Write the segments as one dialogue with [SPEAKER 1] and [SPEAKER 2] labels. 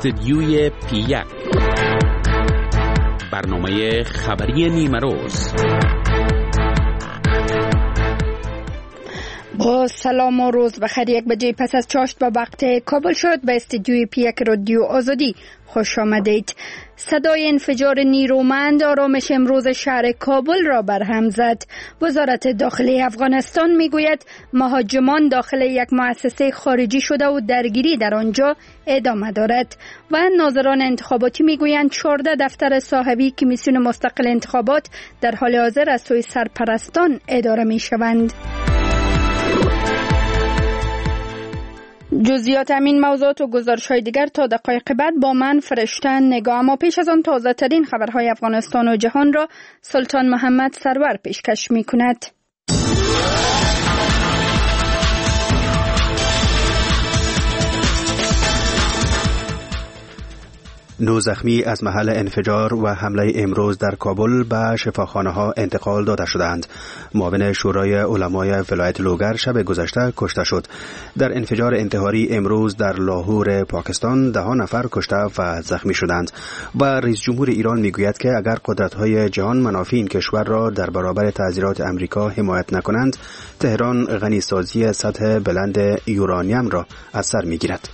[SPEAKER 1] استدیوی پی1 برنامه خبری نیمه روز.
[SPEAKER 2] با سلام و روز بخیر. 1 بجه پس از چاشت با وقت کابل شد. به استدیوی پی1 رادیو آزادی خوش آمدید. صدای انفجار نیرومند آرامش امروز شهر کابل را برهم زد. وزارت داخلی افغانستان میگوید مهاجمان داخل یک مؤسسه خارجی شده و درگیری در آنجا ادامه دارد. و ناظران انتخاباتی میگویند 14 دفتر صاحبی کمیسیون مستقل انتخابات در حال حاضر از سوی سرپرستان اداره میشوند. جزئیات همین موضوعات و گزارش‌های دیگر تا دقایق بعد با من فرشتن نگاه. اما پیش از آن تازه ترین خبرهای افغانستان و جهان را سلطان محمد سرور پیشکش می‌کند.
[SPEAKER 3] 9 زخمی از محل انفجار و حمله امروز در کابل به شفاخانه‌ها انتقال داده شدند. معاون شورای علمای ولایت لوگر شب گذشته کشته شد. در انفجار انتحاری امروز در لاهور پاکستان 10 نفر کشته و زخمی شدند. و رئیس جمهور ایران میگوید که اگر قدرت‌های جهان منافع این کشور را در برابر تعذیرات امریکا حمایت نکنند، تهران غنیسازی سطح بلند یورانیم را از سر میگیرد.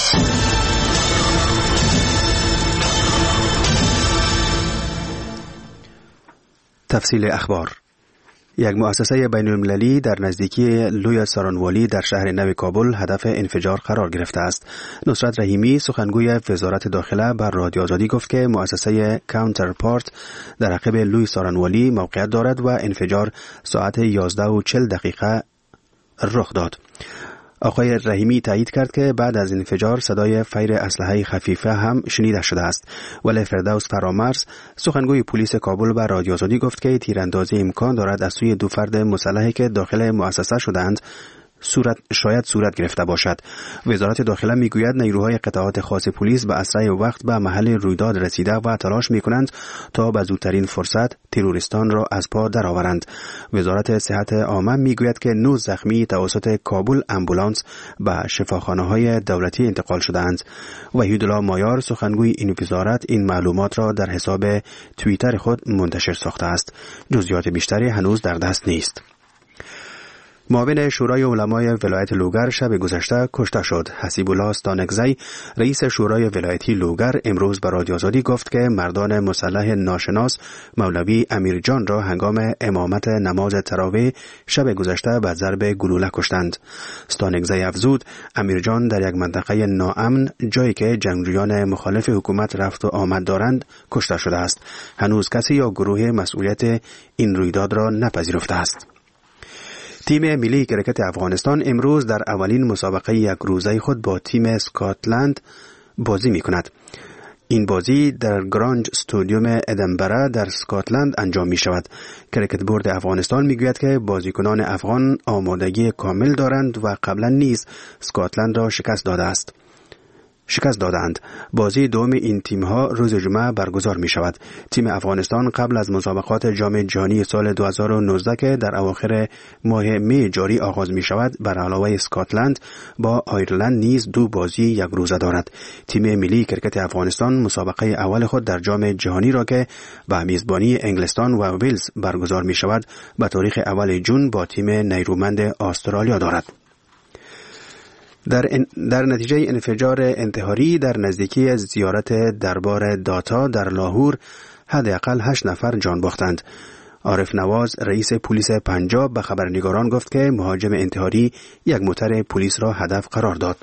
[SPEAKER 3] تفصیل اخبار. یک مؤسسه بین‌المللی در نزدیکی لوی سارانوالی در شهر نو کابل هدف انفجار قرار گرفته است. نصرت رحیمی سخنگوی وزارت داخله بر رادیو آزادی گفت که مؤسسه کانترپارت در عقب لوی سارانوالی موقعیت دارد و انفجار ساعت 11:40 رخ داد. آقای رحیمی تایید کرد که بعد از انفجار صدای فیر اسلحه خفیفه هم شنیده شده است. ولی فردوس فرامرز سخنگوی پلیس کابل به رادیو آزادی گفت که تیراندازی امکان دارد از سوی 2 فرد مسلحی که داخل مؤسسه شدند شاید صورت گرفته باشد. وزارت داخله میگوید نیروهای قطعات خاص پلیس به اسرع وقت به محل رویداد رسیده و تلاش میکنند تا به زودترین فرصت تروریستان را از پا درآورند. وزارت صحت عامه میگوید که 9 زخمی توسط کابل امبولانس به شفاخانه‌های دولتی انتقال شدند. وحیدالله مایار سخنگوی این وزارت این معلومات را در حساب توییتر خود منتشر ساخته است. جزئیات بیشتری هنوز در دست نیست. معاون شورای علمای ولایت لوگر شب گذشته کشته شد. حسیب الله استانکزی رئیس شورای ولایتی لوگر امروز به رادیو آزادی گفت که مردان مسلح ناشناس مولوی امیرجان را هنگام امامت نماز تراویح شب گذشته به ضرب گلوله کشتند. استانکزی افزود امیرجان در یک منطقه ناامن جایی که جنگجویان مخالف حکومت رفت و آمد دارند کشته شده است. هنوز کسی یا گروه مسئولیت این رویداد را نپذیرفته است. تیم ملی کرکت افغانستان امروز در اولین مسابقه یک روزه خود با تیم اسکاتلند بازی می کند. این بازی در گرانج استادیوم ادنبرا در اسکاتلند انجام می شود. کرکت بورد افغانستان می گوید که بازیکنان افغان آمادگی کامل دارند و قبلا نیز اسکاتلند را شکست دادند. بازی دوم این تیم‌ها روز جمعه برگزار می شود. تیم افغانستان قبل از مسابقات جام جهانی سال 2019 که در اواخر ماه می جاری آغاز می شود بر علاوه اسکاتلند با آیرلند نیز 2 بازی یک روزه دارد. تیم ملی کرکت افغانستان مسابقه اول خود در جام جهانی را که به میزبانی انگلستان و ویلز برگزار می شود به تاریخ اول جون با تیم نیرومند استرالیا دارد. در نتیجه انفجار انتحاری در نزدیکی زیارت دربار داتا در لاهور حداقل 8 نفر جان باختند. عارف نواز رئیس پلیس پنجاب به خبرنگاران گفت که مهاجم انتحاری یک موتر پلیس را هدف قرار داد.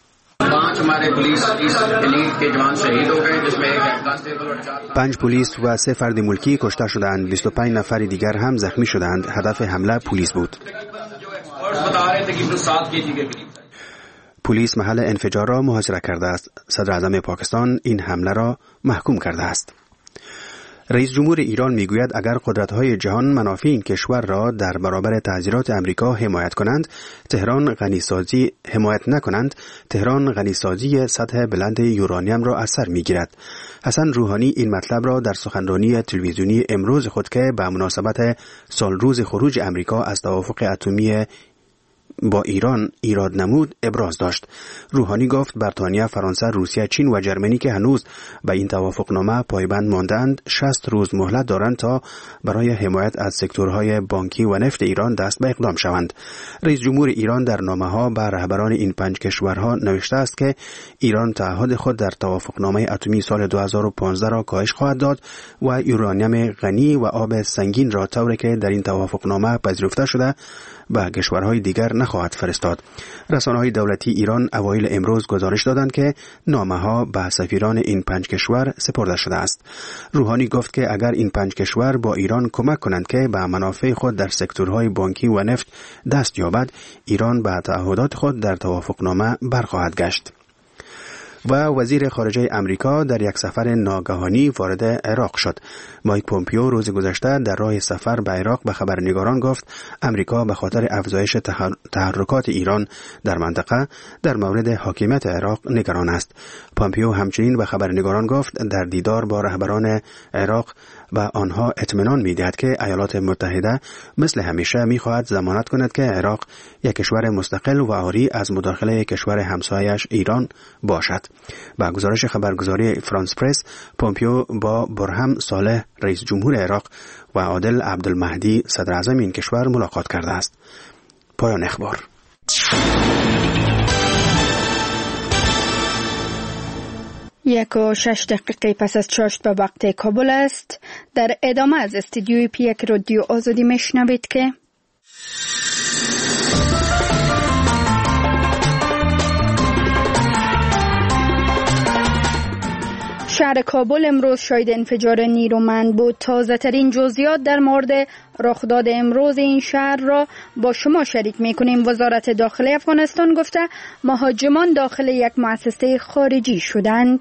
[SPEAKER 3] 5 پلیس و 3 فرد ملکی کشته شدند. 25 نفر دیگر هم زخمی شدند. هدف حمله پلیس بود. پلیس محل انفجار را محاصره کرده است. صدر اعظم پاکستان این حمله را محکوم کرده است. رئیس جمهور ایران میگوید اگر قدرت‌های جهان منافع این کشور را در برابر تعذیرات امریکا حمایت نکنند، تهران غنیسازی سطح بلند یورانیم را از سر میگیرد. حسن روحانی این مطلب را در سخنرانی تلویزیونی امروز خود که به مناسبت سالروز خروج امریکا از توافق اتمی با ایران ایراد نمود ابراز داشت. روحانی گفت بریتانیا، فرانسه، روسیه، چین و جرمنی که هنوز به این توافقنامه پایبند ماندند 60 روز مهلت دارند تا برای حمایت از سکتورهای بانکی و نفت ایران دست به اقدام شوند. رئیس جمهور ایران در نامه‌ها به رهبران این 5 کشورها نوشته است که ایران تعهد خود در توافقنامه اتمی سال 2015 را کاهش خواهد داد و یورانیم غنی و آب سنگین را طوری که در این توافقنامه پذیرفته شده به کشورهای دیگر نخواهد فرستاد. رسانه‌های دولتی ایران اوایل امروز گزارش دادند که نامه‌ها به سفیران این 5 کشور سپرده شده است. روحانی گفت که اگر این 5 کشور با ایران کمک کنند که به منافع خود در سکتورهای بانکی و نفت دست یابد، ایران به تعهدات خود در توافقنامه برخواهد گشت. و وزیر خارجه امریکا در یک سفر ناگهانی وارد عراق شد. مایک پومپیو روز گذشته در راه سفر به عراق به خبرنگاران گفت امریکا به خاطر افزایش تحرکات ایران در منطقه در مورد حاکمیت عراق نگران است. پومپیو همچنین به خبرنگاران گفت در دیدار با رهبران عراق و آنها اطمینان می‌دهد که ایالات متحده مثل همیشه می‌خواهد ضمانت کند که عراق یک کشور مستقل و عاری از مداخله کشور همسایه‌اش ایران باشد. با گزارش خبرگزاری فرانس پرس، پومپیو با برهم صالح رئیس جمهور عراق و عادل عبدالمهدی صدر اعظم این کشور ملاقات کرده است. پایان اخبار.
[SPEAKER 2] 1:06 پس از چاشت به وقت کابل است. در ادامه از استودیوی پیک رادیو آزادی میشنوید که شهر کابل امروز شاهد انفجار نیرومند بود. تازه ترین جزئیات در مورد رخداد امروز این شهر را با شما شریک میکنیم. وزارت داخلی افغانستان گفته مهاجمان داخل یک مؤسسه خارجی شدند.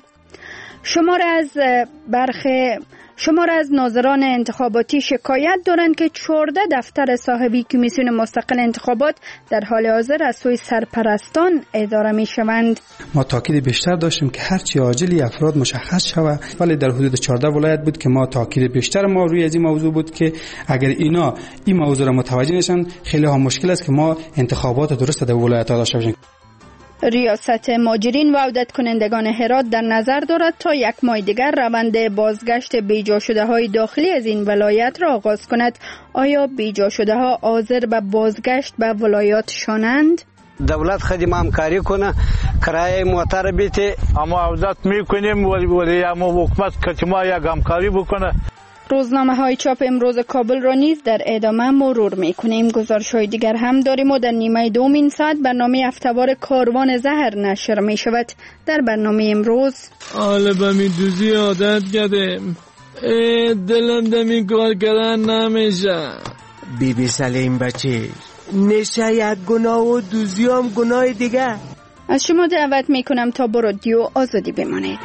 [SPEAKER 2] شمار از ناظران انتخاباتی شکایت دارند که 14 دفتر صاحبی کمیسیون مستقل انتخابات در حال حاضر از سوی سرپرستان اداره می شوند.
[SPEAKER 4] ما تاکید بیشتر داشتیم که هرچی عاجلی افراد مشخص شود، ولی در حدود 14 ولایت بود که ما تاکید بیشتر ما روی از این موضوع بود که اگر اینا این موضوع را متوجه نشن خیلی ها مشکل است که ما انتخابات درست در ولایت ها داشته باشیم.
[SPEAKER 2] ریاست ماجرین و عودت کنندگان هرات در نظر دارد تا 1 ماه دیگر روند بازگشت بیجا شده های داخلی از این ولایت را آغاز کند. آیا بیجا شده ها حاضر به بازگشت به ولایاتشانند؟
[SPEAKER 5] دولت خدمت همکاری کنه، کرایه موتر بیته،
[SPEAKER 6] اما عودت میکنیم ولی اما حکومت که ما یک همکاری بکنه.
[SPEAKER 2] روزنامه های چاپ امروز کابل را نیز در ادامه مرور میکنیم. گزارش های دیگر هم داریم و در نیمه دوم این ساعت برنامه هفته‌وار کاروان زهر نشر می شود. در برنامه امروز
[SPEAKER 7] حالا به می دوزی عادت کردیم، دلم دمی کار کردن نمیشه.
[SPEAKER 8] بیبی سلیم بچه نشه یک گناه و دوزی هم گناه دیگه.
[SPEAKER 2] از شما دعوت میکنم تا با رادیو آزادی بمانید.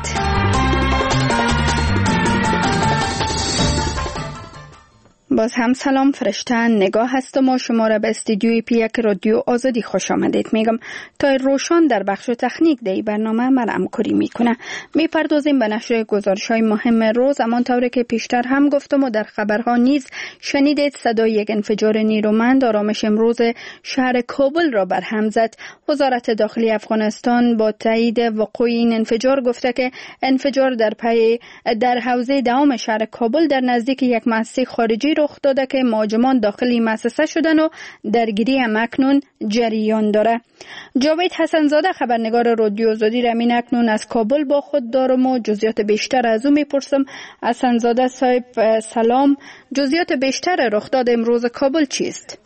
[SPEAKER 2] باز هم سلام، فرشته نگاه هستم و شما را به استودیوی پیک رادیو آزادی خوش آمدید میگم. تا روشان در بخش تکنیک دی برنامه من همکاری میکنه. میپردازیم به نشر گزارش‌های مهم روز. همانطور که پیشتر هم گفتم و در خبرها نیز شنیدید، صدای یک انفجار نیرومند آرامش امروز شهر کابل را برهم زد. وزارت داخلی افغانستان با تایید وقوع این انفجار گفته که انفجار در حوزه دوم شهر کابل در نزدیک یک مؤسسه خارجی رخ داده که مهاجمان داخلی مؤسسه شدن و درگیری هم اکنون جریان داره. جاوید حسنزاده خبرنگار رادیو آزادی را همین اکنون از کابل با خود دارم و جزئیات بیشتر از او میپرسم. حسنزاده صاحب سلام، جزئیات بیشتر رخداد امروز کابل چیست؟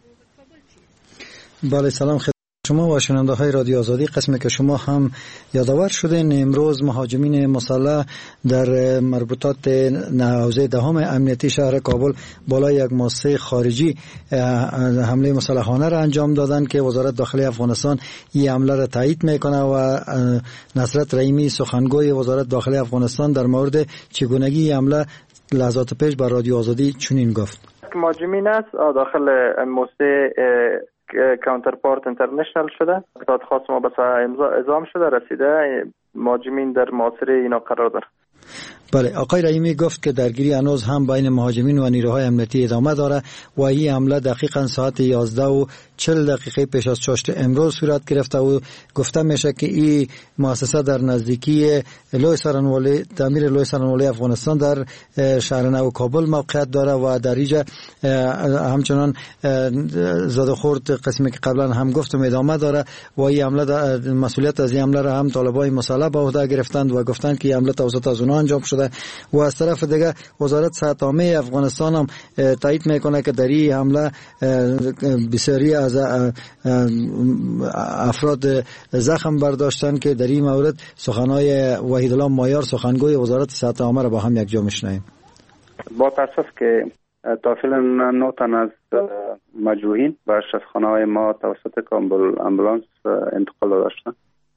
[SPEAKER 9] بله سلام شما و شنونده های رادیو آزادی. قسمی که شما هم یادآور شدین، امروز مهاجمین مسلح در مربوطات حوزه دهم امنیتی شهر کابل بالای یک مؤسسه خارجی حمله مسلحانه را انجام دادند که وزارت داخلی افغانستان این حمله را تایید میکنه و نصرت رحیمی سخنگوی وزارت داخلی افغانستان در مورد چگونگی حمله لحظات پیش بر رادیو آزادی چنین گفت:
[SPEAKER 10] مهاجمین است داخل مؤسسه کانترپارت اینترنشنال شده، اطلاعات خاص ما بس اعزام شده رسیده، مهاجمین در محاصره اینا قرار داره.
[SPEAKER 9] بله، آقای رحیمی گفت که درگیری هنوز هم بین مهاجمین و نیروهای امنیتی ادامه داره و این حمله دقیقاً ساعت 11:40 40 دقیقه پیش از چاشت امروز صورت گرفته و گفته میشه که این مؤسسه در نزدیکی لوی سرانوالی، تعمیر لوی سرانوالی افغانستان در شهر نو کابل موقعیت داره و در اینجا همچنان زاد خورد قسمی که قبلا هم گفتم ادامه داره و این حمله مسئولیت از این حمله را هم طالبای مسلح به عهده گرفتند و گفتند که حمله توسط از اونها انجام شده و از طرف دیگه وزارت صحت عامه افغانستان هم تایید میکنه که در این حمله بسیاری از افراد زخم برداشتن که در این مورد سخنهای وحیدالله مایار سخنگوی وزارت صحت عامه را با هم یک جا میشنویم.
[SPEAKER 11] با تاسف که تا فعلا 9 تن از مجروحین به اشرافخانه‌های ما توسط کابل امبولانس انتقال داشتند.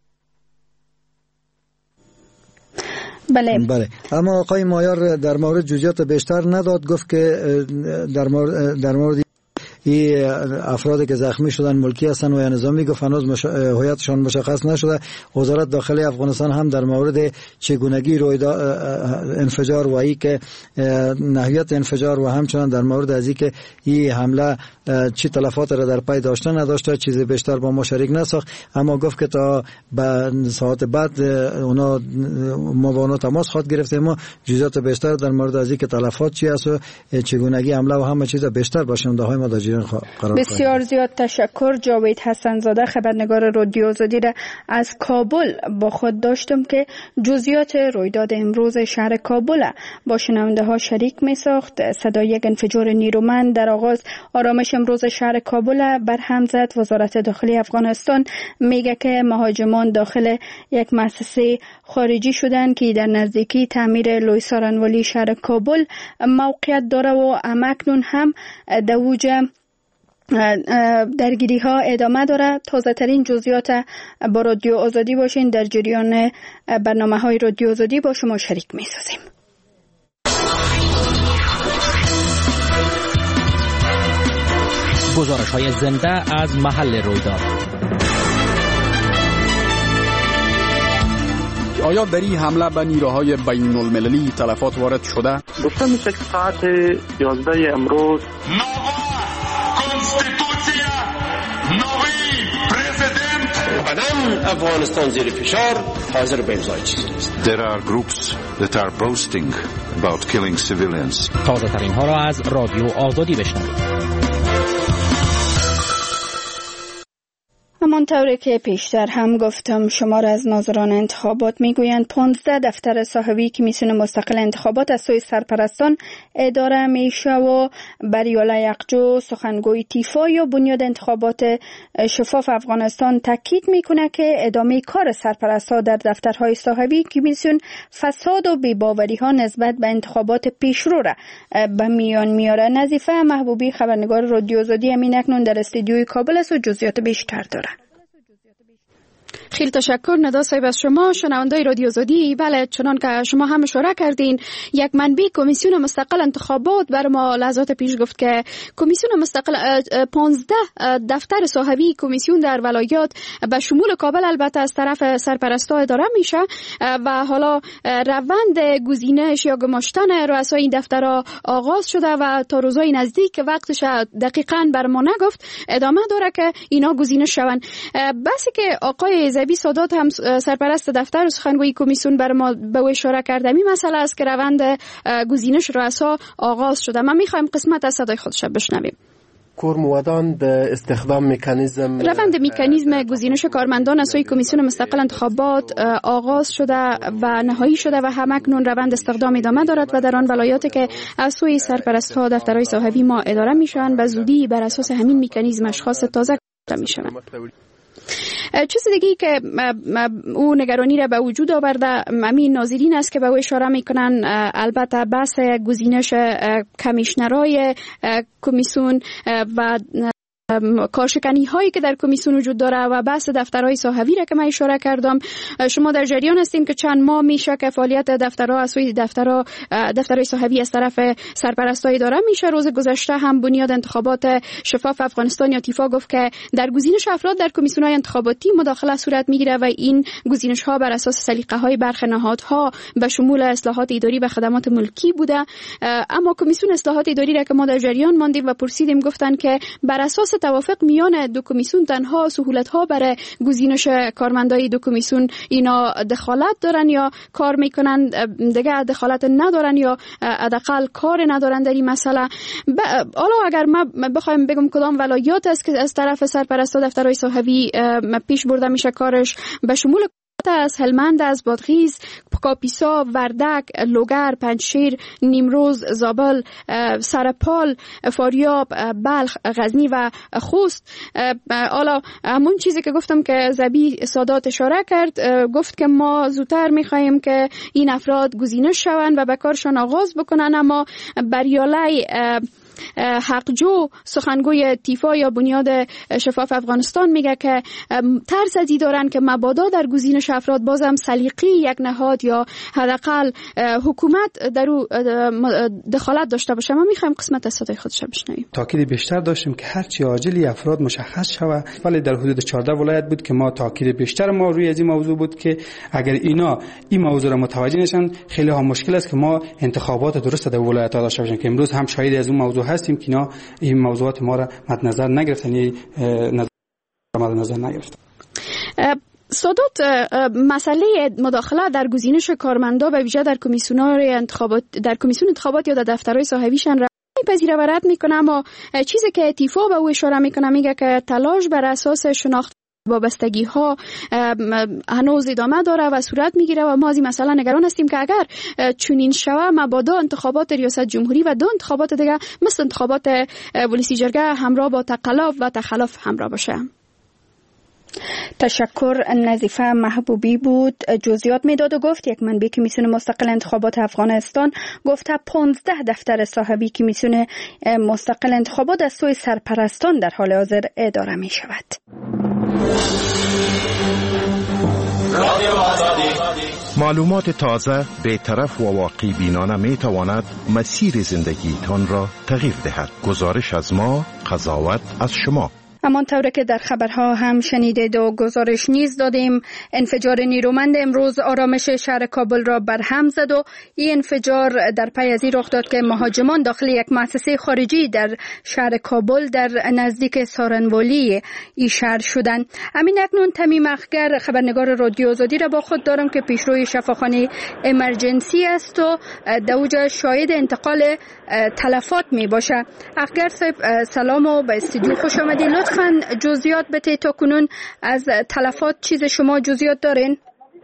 [SPEAKER 2] بله.
[SPEAKER 9] اما آقای مایار در مورد جزئیات بیشتر نداد، گفت که در مورد این افرادی که زخمی شدن ملکی هستند و یا نظامی، گفت هنوز هویتشان مشخص نشده. وزارت داخلی افغانستان هم در مورد چگونگی رویداد انفجار و ای که نحویت انفجار و همچنان در مورد از این که این حمله چی تلفات را در پی داشته نداشته چیزی بیشتر با ما شریک نساخت، اما گفت که تا به ساعت بعد اونا ما با اونا تماس خواهد گرفتیم و جزئیات بیشتر در مورد از این که تلفات چی است و چگونگی حمله و همه چیز بیشتر با شنونده های ما در
[SPEAKER 2] بسیار زیاد تشکر. جاوید حسن زاده خبرنگار رادیو آزادی را از کابل با خود داشتم که جزئیات رویداد امروز شهر کابل با شنونده ها شریک می ساخت. صدای یک انفجار نیرومند در آغاز آرامش امروز شهر کابل برهم زد. وزارت داخلی افغانستان میگه که مهاجمان داخل یک مؤسسه خارجی شدند که در نزدیکی تعمیر لوی سارنوالی شهر کابل موقعیت داره و همکنون هم دوج درگیری ها ادامه داره. تازه ترین جزئیات با رادیو آزادی باشین، در جریان برنامه های رادیو آزادی با شما شریک می سازیم.
[SPEAKER 1] گزارش های زنده از محل رویداد.
[SPEAKER 12] آیا در این حمله به نیروهای بین المللی تلفات وارد شده؟
[SPEAKER 10] گفته میشه که ساعت 11 امروز
[SPEAKER 13] افغانستان زیر فشار حاضر به امضای چیزی است.
[SPEAKER 14] There are groups that are boasting about killing civilians.
[SPEAKER 1] تازه ترین ها را از رادیو آزادی بشنوید.
[SPEAKER 2] همانطوری که پیشتر هم گفتم، شمار از ناظران انتخابات میگویند 15 دفتر صاحبی کمیسیون مستقل انتخابات از سوی سرپرستان اداره میشه و بریاله یقجو سخنگوی تیفا یا بنیاد انتخابات شفاف افغانستان تاکید میکنه که ادامه کار سرپرستها در دفترهای صاحبی کمیسیون فساد و بی‌باوری ها نسبت به انتخابات پیشرو را به میان میاره. نظیفه محبوبی خبرنگار رادیو آزادی همین اکنون در استودیوی کابل است و جزئیات بیشتر داره.
[SPEAKER 15] خیلی تشکر ندا صاحب از شما شنوندای رادیو آزادی. بله، چنان که شما هم اشاره کردین، یک منبع کمیسیون مستقل انتخابات بر ما لحظات پیش گفت که کمیسیون مستقل 15 دفتر صاحبی کمیسیون در ولایات به شمول کابل البته از طرف سرپرستا اداره میشه و حالا روند گزینش یا گماشتن رؤسای این دفترها آغاز شده و تا روزهای نزدیک وقتش دقیقاً بر ما نگفت ادامه داره که اینا گزینش شون. بسی که آقای زبی سادات هم سرپرست دفتر سخنگوی کمیسیون بر ما به اشاره کرده می مسئله است که روند گزینش رؤسا آغاز شده. ما میخوایم قسمت از صدای خودش بشنویم.
[SPEAKER 16] کورموادان به استخدام مکانیزم
[SPEAKER 15] روند مکانیزم گزینش کارمندان از سوی کمیسیون مستقل انتخابات آغاز شده و نهایی شده و همکنون روند استخدام ادامه دارد و در آن ولایاتی که از سوی سرپرست‌ها دفترهای صاحبی ما اداره میشوند به زودی بر اساس همین مکانیزم اشخاص تازه میشوند. چیز دیگه که او نگرانی را به وجود آورده همین ناظرین است که به او اشاره میکنن، البته بحث گزینش کمیشنرای کمیسیون و کارشکنی هایی که در کمیسیون وجود داره و بحث دفترهای صاحبی را که من اشاره کردم. شما در جریان هستین که چند ماه میشه که فعالیت دفترها از سوی دفترهای صاحبی از طرف سرپرستای اداره میشه. روز گذشته هم بنیاد انتخابات شفاف افغانستان یا تیفا گفت که در گزینش افراد در کمیسیون‌های انتخاباتی مداخله صورت میگیره و این گزینش ها بر اساس سلیقه‌های برخی نهادها به شمول اصلاحات اداری و خدمات ملکی بوده. اما کمیسیون اصلاحات اداری را که ما در جریان ماندیم و پرسیدیم گفتن که بر اساس توافق میان دو کمیسیون تنها سهولت ها برای گزینش کارمندای دو کمیسیون اینا دخالت دارن یا کار میکنن دیگه دخالت ندارن یا حداقل کار ندارن در این مسئله؟ حالا اگر ما بخوایم بگم کدام ولایات است که از طرف سرپرست دفترهای صاحبی پیش برده میشه کارش، به شمول از هلمند، از بادغیس، کاپیسا، وردک، لوگر، پنجشیر، نیمروز، زابل، سرپال، فاریاب، بلخ، غزنی و خوست. حالا همون چیزی که گفتم که زبی سادات اشاره کرد، گفت که ما زودتر میخوایم که این افراد گزینش شوند و به کارشان آغاز بکنن، اما بریالی حقجو سخنگوی تیفا یا بنیاد شفاف افغانستان میگه که ترس ازی دارن که مبادا در گزینش افراد بازم سلیقی یک نهاد یا حداقل حکومت در او دخالت داشته باشه. ما میخوایم قسمت از صدای خودش بشنویم.
[SPEAKER 4] تاکید بیشتر داشتیم که هرچی عاجلی افراد مشخص شوه، ولی در حدود 14 ولایت بود که ما تاکید بیشتر ما روی از این موضوع بود که اگر اینا این موضوع را متوجه نشن خیلی ها مشکل است که ما انتخابات درست در ولایت ها داشته باشیم، که امروز هم شاهد از اون موضوع هستیم که اینا این موضوعات ما را مد نظر نگرفتن، مد نظر نگرفتن.
[SPEAKER 15] سادات، مسئله مداخله در گزینش کارمندا به ویژه در کمیسیون‌های انتخابات، در کمیسیون انتخابات یا در دفترهای صاحبیشان را پذیره و رد میکنه، اما چیزی که تیفا به او اشاره میکنه میگه که تلاش بر اساس شناخت وابستگی ها هنوز ادامه داره و صورت میگیره و ما از این مسئله نگران هستیم که اگر چنین شوه مبادا انتخابات ریاست جمهوری و دو انتخابات دیگه مثل انتخابات ولسی جرگه همراه با تقلب و تخلف همراه باشه.
[SPEAKER 2] تشکر. نظیفه محبوبی بود جزئیات میداد و گفت یک منبع کمیسیون مستقل انتخابات افغانستان گفته 15 دفتر صاحبی کمیسیون مستقل انتخابات از سوی سرپرستان در حال حاضر اداره می شود.
[SPEAKER 14] معلومات تازه، بی‌طرف و واقعی بینانه می تواند مسیر زندگیتان را تغییر دهد. گزارش از ما، قضاوت از شما.
[SPEAKER 2] همانطور که در خبرها هم شنیدید و گزارش نیز دادیم، انفجار نیرومند امروز آرامش شهر کابل را برهم زد و این انفجار در پی از این رخ داد که مهاجمان داخل یک مؤسسه خارجی در شهر کابل در نزدیک سارنوالی این شهر شدند. همین اکنون تمیم اخگر خبرنگار رادیو آزادی را با خود دارم که پیشروی شفاخانه امرجنسی است و دوجه شاهد انتقال تلفات می باشه. اخگر صاحب سلام و به استودیو خوش آمدید. لطفاً جزئیات بده تا کنون از تلفات چیز شما جزئیات دارین؟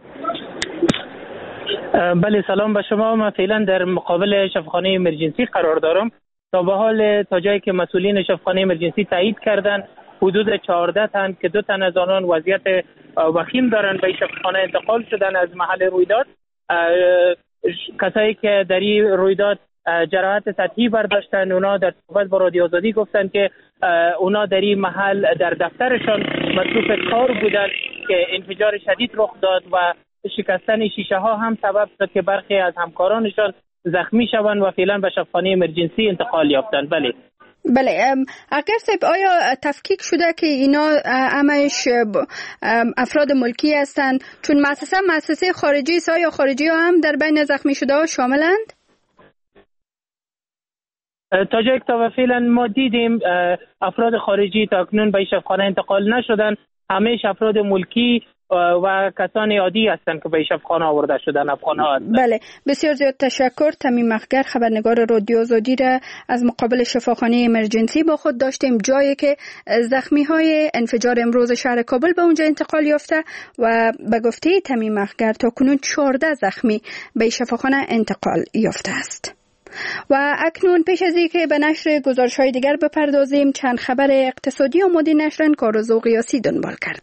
[SPEAKER 17] بله سلام به شما. من فعلا در مقابل شفاخانه امرجنسی قرار دارم. تا به حال تا جایی که مسئولین شفاخانه امرجنسی تایید کردن حدود 14 تن که 2 تن از آنان وضعیت وخیم دارن به شفاخانه انتقال شدن از محل رویداد. کسایی که در این رویداد جراحت سطحی برداشتن، اونا در صحبت با رادیو آزادی گفتن که اونا در این محل در دفترشان مصروف کار بودن که انفجار شدید رخ داد و شکستن شیشه ها هم سبب شد که برخی از همکارانشان زخمی شوند و فعلا به شفاخانه امرجنسی انتقال یافتند.
[SPEAKER 2] بله اگر صاحب آیا تفکیک شده که اینا همش افراد ملکی هستند؟ چون مؤسسه خارجی است، آیا خارجی ها هم در بین زخمی شده ها شاملند؟
[SPEAKER 17] تا جایی که فعلا ما دیدیم افراد خارجی تا اکنون به شفاخانه انتقال نشدن، همه افراد ملکی و کسان عادی هستند که به شفاخانه آورده شدن، افغان‌ها هستند.
[SPEAKER 2] بله بسیار زیاد تشکر. تمیم اخگر خبرنگار رادیو آزادی را از مقابل شفاخانه امرجنسی با خود داشتیم، جایی که زخمی های انفجار امروز شهر کابل به اونجا انتقال یافته و به گفته تمیم اخگر تا کنون 14 زخمی به شفاخانه انتقال یافته است. و اکنون پیش از اینکه به نشر گزارش‌های دیگر بپردازیم، چند خبر اقتصادی آماده نشرن کارزو قیاسی دنبال کرده.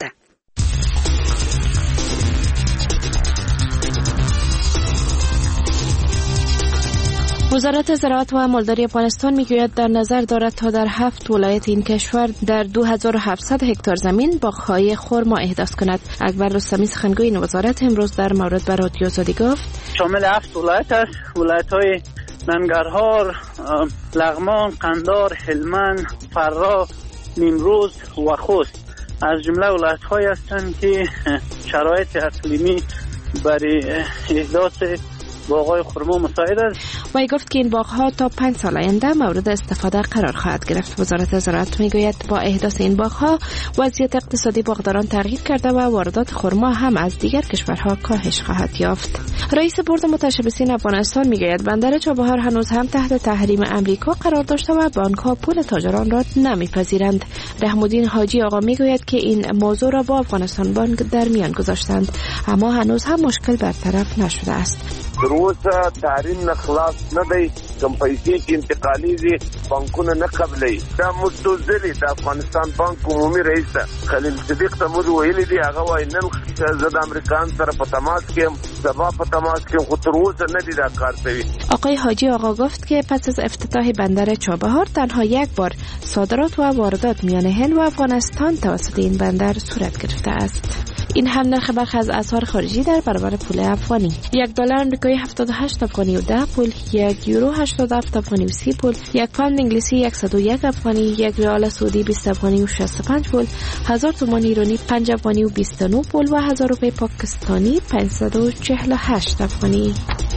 [SPEAKER 18] وزارت زراعت و مالداری افغانستان میگوید در نظر دارد تا در 7 ولایت این کشور در 2700 هکتار زمین باغ‌های خرما احداث کند. اکبر رستمی سخنگوی این وزارت امروز در مورد به رادیو آزادی گفت
[SPEAKER 19] شامل 7 ولایت است: ولایت‌های ننگرهار، لغمان، قندار، هلمند، فرا، نیمروز و خوست از جمله ولایت‌هایی هستند که شرایط اقلیمی برای احداث باغ‌های خرما مساعد است.
[SPEAKER 18] و گفت که این باغ‌ها تا 5 سال آینده مورد استفاده قرار خواهد گرفت. وزارت زراعت میگوید با احداث این باغ‌ها وضعیت اقتصادی باغداران تغییر کرده و واردات خرما هم از دیگر کشورها کاهش خواهد یافت. رئیس بورد متشبثین افغانستان میگوید بندر چابهار هنوز هم تحت تحریم امریکا قرار داشته و بانک‌ها پول تاجران را نمیپذیرند. رحم‌الدین حاجی آقا میگوید که این موضوع را با افغانستان بانک در میان گذاشتند اما هنوز هم مشکل برطرف نشده است.
[SPEAKER 20] دروسه تحریم نه خلاص نه دی، کم پیسې چې انتقالي دي بانکونه نه قبلوي. دا مستوزلی د افغانستان بانک عمومي رئیس خلیل صدیق ته موږ ویلي دي، هغه وایي نن زه د امریکایانو سره په تماس کې یم، سبا په تماس کې یم، خو تر اوسه نه دي دا کار کوي.
[SPEAKER 18] آقای حاجی آقا گفت که پس از افتتاح بندر چابهار تنها یک بار صادرات و واردات میان هند و افغانستان توسط این بندر صورت گرفته است. این هم نرخ برخی از اسعار خارجی در برابر پول افغانی. $1 آمریکایی 78 افغانی و 10 پول، $1 یورو 87 افغانی و 30 پول، یک پوند انگلیسی 101 افغانی، یک ریال سعودی 20 افغانی و 65 پول، 1000 تومان ایرانی 5 افغانی و 29 پول و 1000 روپیه پاکستانی 548 افغانی.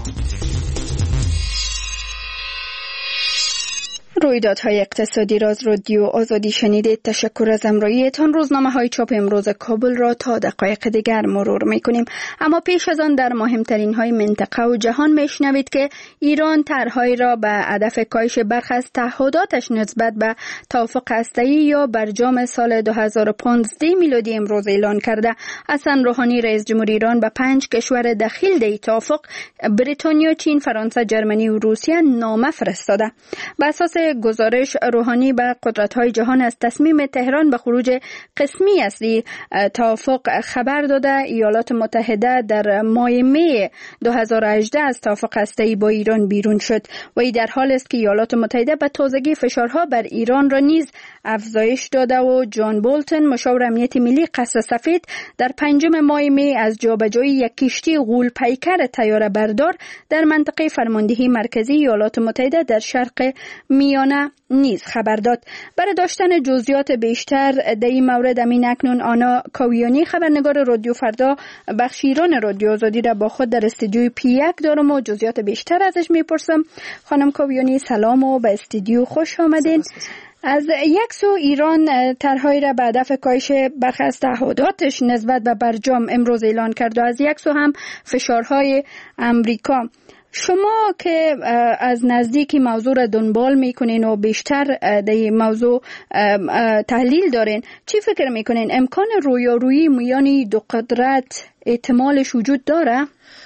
[SPEAKER 2] رویدادهای اقتصادی را از رادیو آزادی شنیدید. تشکر از همراهیتان. روزنامه‌های چاپ امروز کابل را تا دقایق دیگر مرور می‌کنیم، اما پیش از آن در مهمترین های منطقه و جهان میشنوید که ایران طرح‌هایی را به هدف کاهش برخی از تعهداتش نسبت به توافق هسته‌ای یا برجام سال 2015 میلادی امروز اعلان کرده. حسن روحانی رئیس جمهور ایران به 5 کشور دخیل در اتفاق بریتانیا، چین، فرانسه، جرمنی و روسیه نامه فرستاده. بر اساس گزارش روحانی به قدرت‌های جهان از تصمیم تهران به خروج قسمی از توافق خبر داده. ایالات متحده در ماه می 2018 از توافق هسته‌ای با ایران بیرون شد و این در حال است که ایالات متحده به تازگی فشارها بر ایران را نیز افزایش داده و جان بولتن مشاور امنیت ملی قصر سفید در 5 ماه می از جابجایی یک کشتی غول پیکر طیاره بردار در منطقه فرماندهی مرکزی ایالات متحده در شرق میانه نیز خبر داد. برای داشتن جزئیات بیشتر در این مورد امین اکنون آنا کاویانی خبرنگار رادیو فردا بخش ایران رادیو آزادی را با خود در استودیوی پی1 دارم و جزئیات بیشتر ازش میپرسم. خانم کاویانی سلام و به استودیو خوش آمدین. از یک سو ایران طرحهایی را به هدف کاهش برخی از تعهداتش نسبت به برجام امروز اعلان کرد و از یک سو هم فشارهای امریکا. شما که از نزدیکی موضوع را دنبال میکنین و بیشتر در این موضوع تحلیل دارین، چی فکر میکنین؟ امکان رویارویی میان دو قدرت احتمالش وجود داره؟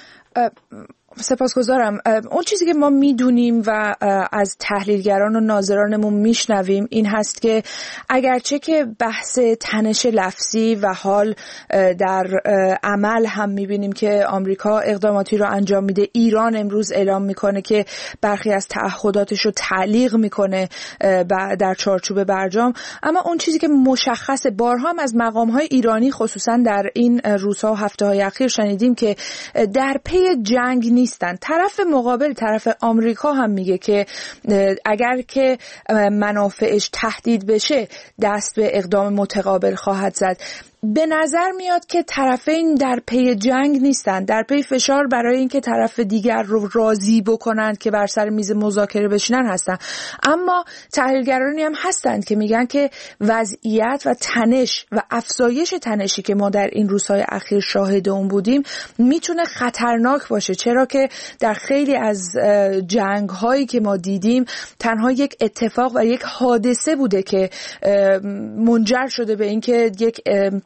[SPEAKER 21] سپاسگزارم. اون چیزی که ما میدونیم و از تحلیلگران و ناظرانمون میشنویم این هست که اگرچه که بحث تنش لفظی و حال در عمل هم میبینیم که آمریکا اقداماتی رو انجام میده، ایران امروز اعلام میکنه که برخی از تعهداتش رو تعلیق میکنه در چارچوب برجام، اما اون چیزی که مشخص بارها هم از مقامهای ایرانی خصوصا در این روزها و هفته‌های اخیر شنیدیم که در پی جنگ نیستن. طرف مقابل، طرف آمریکا هم میگه که اگر که منافعش تهدید بشه دست به اقدام متقابل خواهد زد. به نظر میاد که طرفین در پی جنگ نیستن، در پی فشار برای اینکه طرف دیگر رو راضی بکنند که بر سر میز مذاکره بشینن هستن. اما تحلیلگرانی هم هستند که میگن که وضعیت و تنش و افزایش تنشی که ما در این روزهای اخیر شاهد اون بودیم میتونه خطرناک باشه، چرا که در خیلی از جنگ هایی که ما دیدیم تنها یک اتفاق و یک حادثه بوده که منجر شده به اینکه یک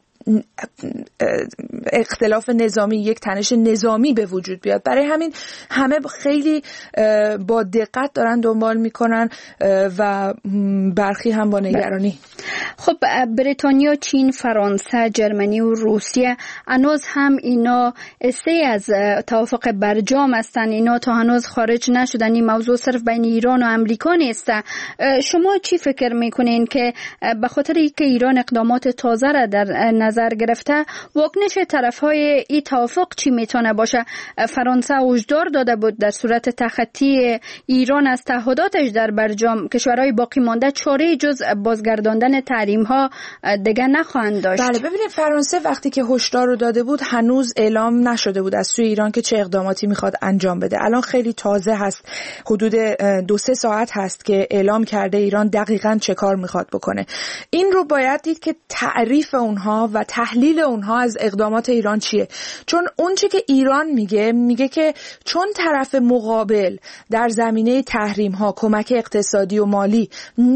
[SPEAKER 21] اختلاف نظامی، یک تنش نظامی به وجود بیاد. برای همین همه خیلی با دقت دارن دنبال میکنن و برخی هم با نگرانی.
[SPEAKER 2] خب بریتانیا، چین، فرانسه، جرمنی و روسیه هنوز هم اینا سه از توافق برجام هستن، اینا تا هنوز خارج نشدن. این موضوع صرف بین ایران و امریکا نیست. شما چی فکر میکنین که به خاطر اینکه ایران اقدامات تازه را در نظر گرفته واکنش طرفهای این توافق چی میتونه باشه؟ فرانسه هشدار داده بود در صورت تخطی ایران از تعهداتش در برجام کشورهای باقی مانده چاره جز بازگرداندن تحریم ها دیگه نخواهند داشت.
[SPEAKER 21] بله ببینید فرانسه وقتی که هشدار رو داده بود هنوز اعلام نشده بود از سوی ایران که چه اقداماتی میخواد انجام بده. الان خیلی تازه هست، حدود 2-3 ساعت هست که اعلام کرده ایران دقیقاً چه کار میخواد بکنه. این رو باید دید که تعریف اونها و تحلیل اونها از اقدامات ایران چیه، چون اون چه که ایران میگه که چون طرف مقابل در زمینه تحریم ها کمک اقتصادی و مالی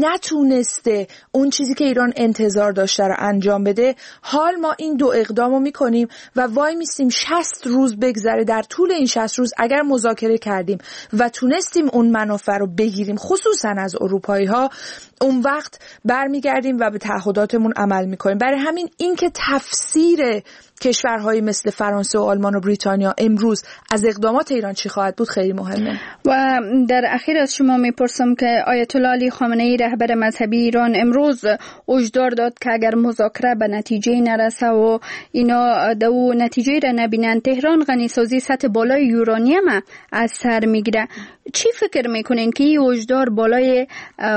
[SPEAKER 21] نتونسته اون چیزی که ایران انتظار داشته رو انجام بده، حال ما این 2 اقدامو میکنیم و وای میستیم 60 روز بگذره. در طول این 60 روز اگر مذاکره کردیم و تونستیم اون منافع رو بگیریم خصوصا از اروپایی ها، اون وقت برمیگردیم و به تعهداتمون عمل میکنیم. برای همین این که تفسیر کشورهای مثل فرانسه و آلمان و بریتانیا امروز از اقدامات ایران چی خواهد بود خیلی مهمه.
[SPEAKER 2] و در اخیر از شما میپرسم که آیت الله علی خامنه‌ای رهبر مذهبی ایران امروز هشدار داد که اگر مذاکره به نتیجه نرسه و اینا دو نتیجه را نبینن، تهران غنیسازی سطح بالای یورانیم از سر میگیره. چی فکر میکنین که این هشدار بالای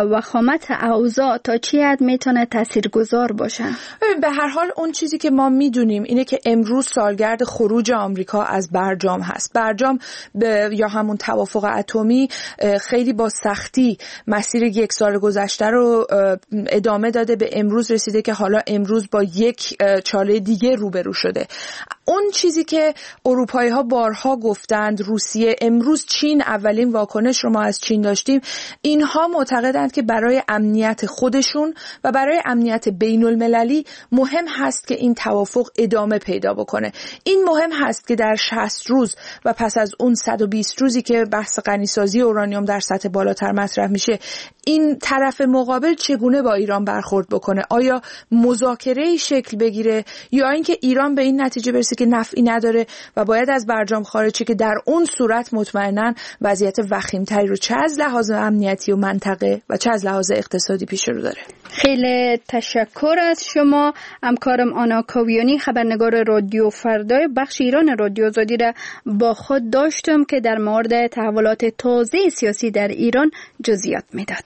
[SPEAKER 2] وخامت اوضاع تا چی حد میتونه تاثیرگذار باشه؟
[SPEAKER 21] به هر حال اون چیزی که ما میدونیم اینه که امروز سالگرد خروج آمریکا از برجام هست. برجام یا همون توافق اتمی خیلی با سختی مسیر 1 سال گذشته رو ادامه داده، به امروز رسیده که حالا امروز با یک چاله دیگه روبرو شده. اون چیزی که اروپایی ها بارها گفتند، روسیه، امروز چین، اولین واکنش رو ما از چین داشتیم، اینها معتقدند که برای امنیت خودشون و برای امنیت بین المللی مهم هست که این توافق ادامه پیدا بکنه. این مهم هست که در 60 روز و پس از اون 120 روزی که بحث غنیسازی اورانیوم در سطح بالاتر مطرح میشه، این طرف مقابل چگونه با ایران برخورد بکنه. آیا مذاکره‌ای شکل بگیره یا اینکه ایران به این نتیجه برسه که نفعی نداره و باید از برجام خارج شه، که در اون صورت مطمئناً وضعیت وخیم‌تری رو چه از لحاظ امنیتی و منطقه و چه از لحاظ اقتصادی پیش رو داره.
[SPEAKER 2] خیلی تشکر از شما. همکارم آنا کاویانی، خبرنگار رادیو فردای بخش ایران رادیو آزادی را با خود داشتم که در مورد تحولات تازه سیاسی در ایران جزئیات میداد.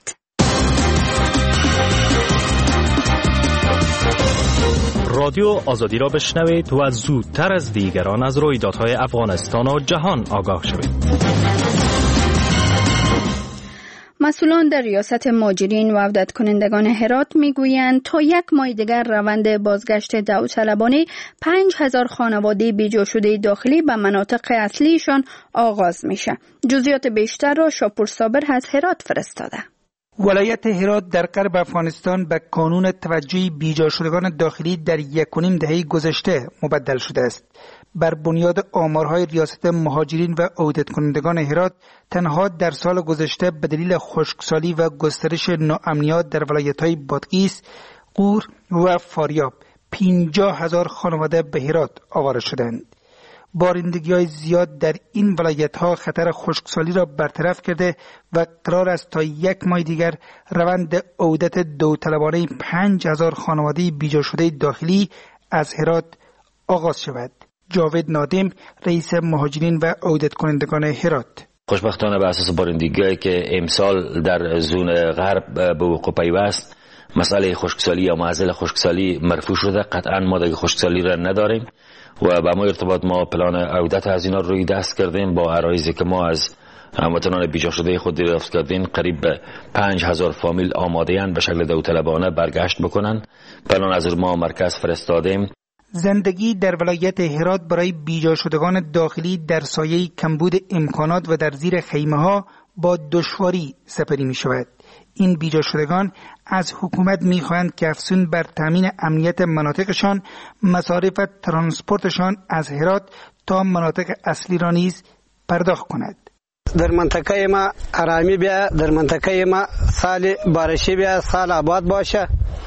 [SPEAKER 1] رادیو آزادی را بشنوید و زودتر از دیگران از رویدادهای افغانستان و جهان آگاه شوید.
[SPEAKER 2] مسئولان در ریاست مهاجرین و عودت کنندگان هرات میگویند تا 1 ماه دیگر روند بازگشت داوطلبانه 5000 خانواده بیجا شده داخلی به مناطق اصلیشان آغاز میشه. جزئیات بیشتر را شاپور صابر از هرات فرستاده.
[SPEAKER 4] ولایت هرات در غرب افغانستان به کانون توجه بیجا شدگان داخلی در 1.5 دهه گذشته مبدل شده است. بر بنیاد آمارهای ریاست مهاجرین و عودت کنندگان هرات، تنها در سال گذشته به دلیل خشکسالی و گسترش ناامنیات در ولایت‌های بادغیس، غور و فاریاب 50,000 خانواده به هرات آواره شدند. بارندگی‌های زیاد در این ولایت‌ها خطر خشکسالی را برطرف کرده و قرار است تا 1 ماه دیگر روند عودت داوطلبانه 5000 خانواده بیجا شده داخلی از هرات آغاز شود. جاوید نادم، رئیس مهاجرین و عودت کنندگان هرات:
[SPEAKER 3] خوشبختانه به اساس بارندگی‌هایی که امسال در زون غرب به وقوع پیوست، مسئله خشکسالی یا معضل خشکسالی مرفوع شده. قطعا ما دیگه خشکسالی را نداریم و با ما ارتباط ما پلان عودت از اینا روی دست کردیم. با عرایزی که ما از هموطنان بیجا شده خود دریافت کردیم، قریب به 5000 فامیل آماده اند به شکل داوطلبانه برگشت بکنن. پلان از ما مرکز فرستادیم.
[SPEAKER 4] زندگی در ولایت هرات برای بیجا شدگان داخلی در سایه کمبود امکانات و در زیر خیمه‌ها با دشواری سپری می شود. این بیجا شدگان از حکومت می خواهند که افزون بر تامین امنیت مناطقشان مصارف ترانسپورتشان از هرات تا مناطق اصلی را نیز پرداخت کند.
[SPEAKER 5] در منطقه ما آرامی بیا، در منطقه ما سال بارشی بیا، سال آباد باشه.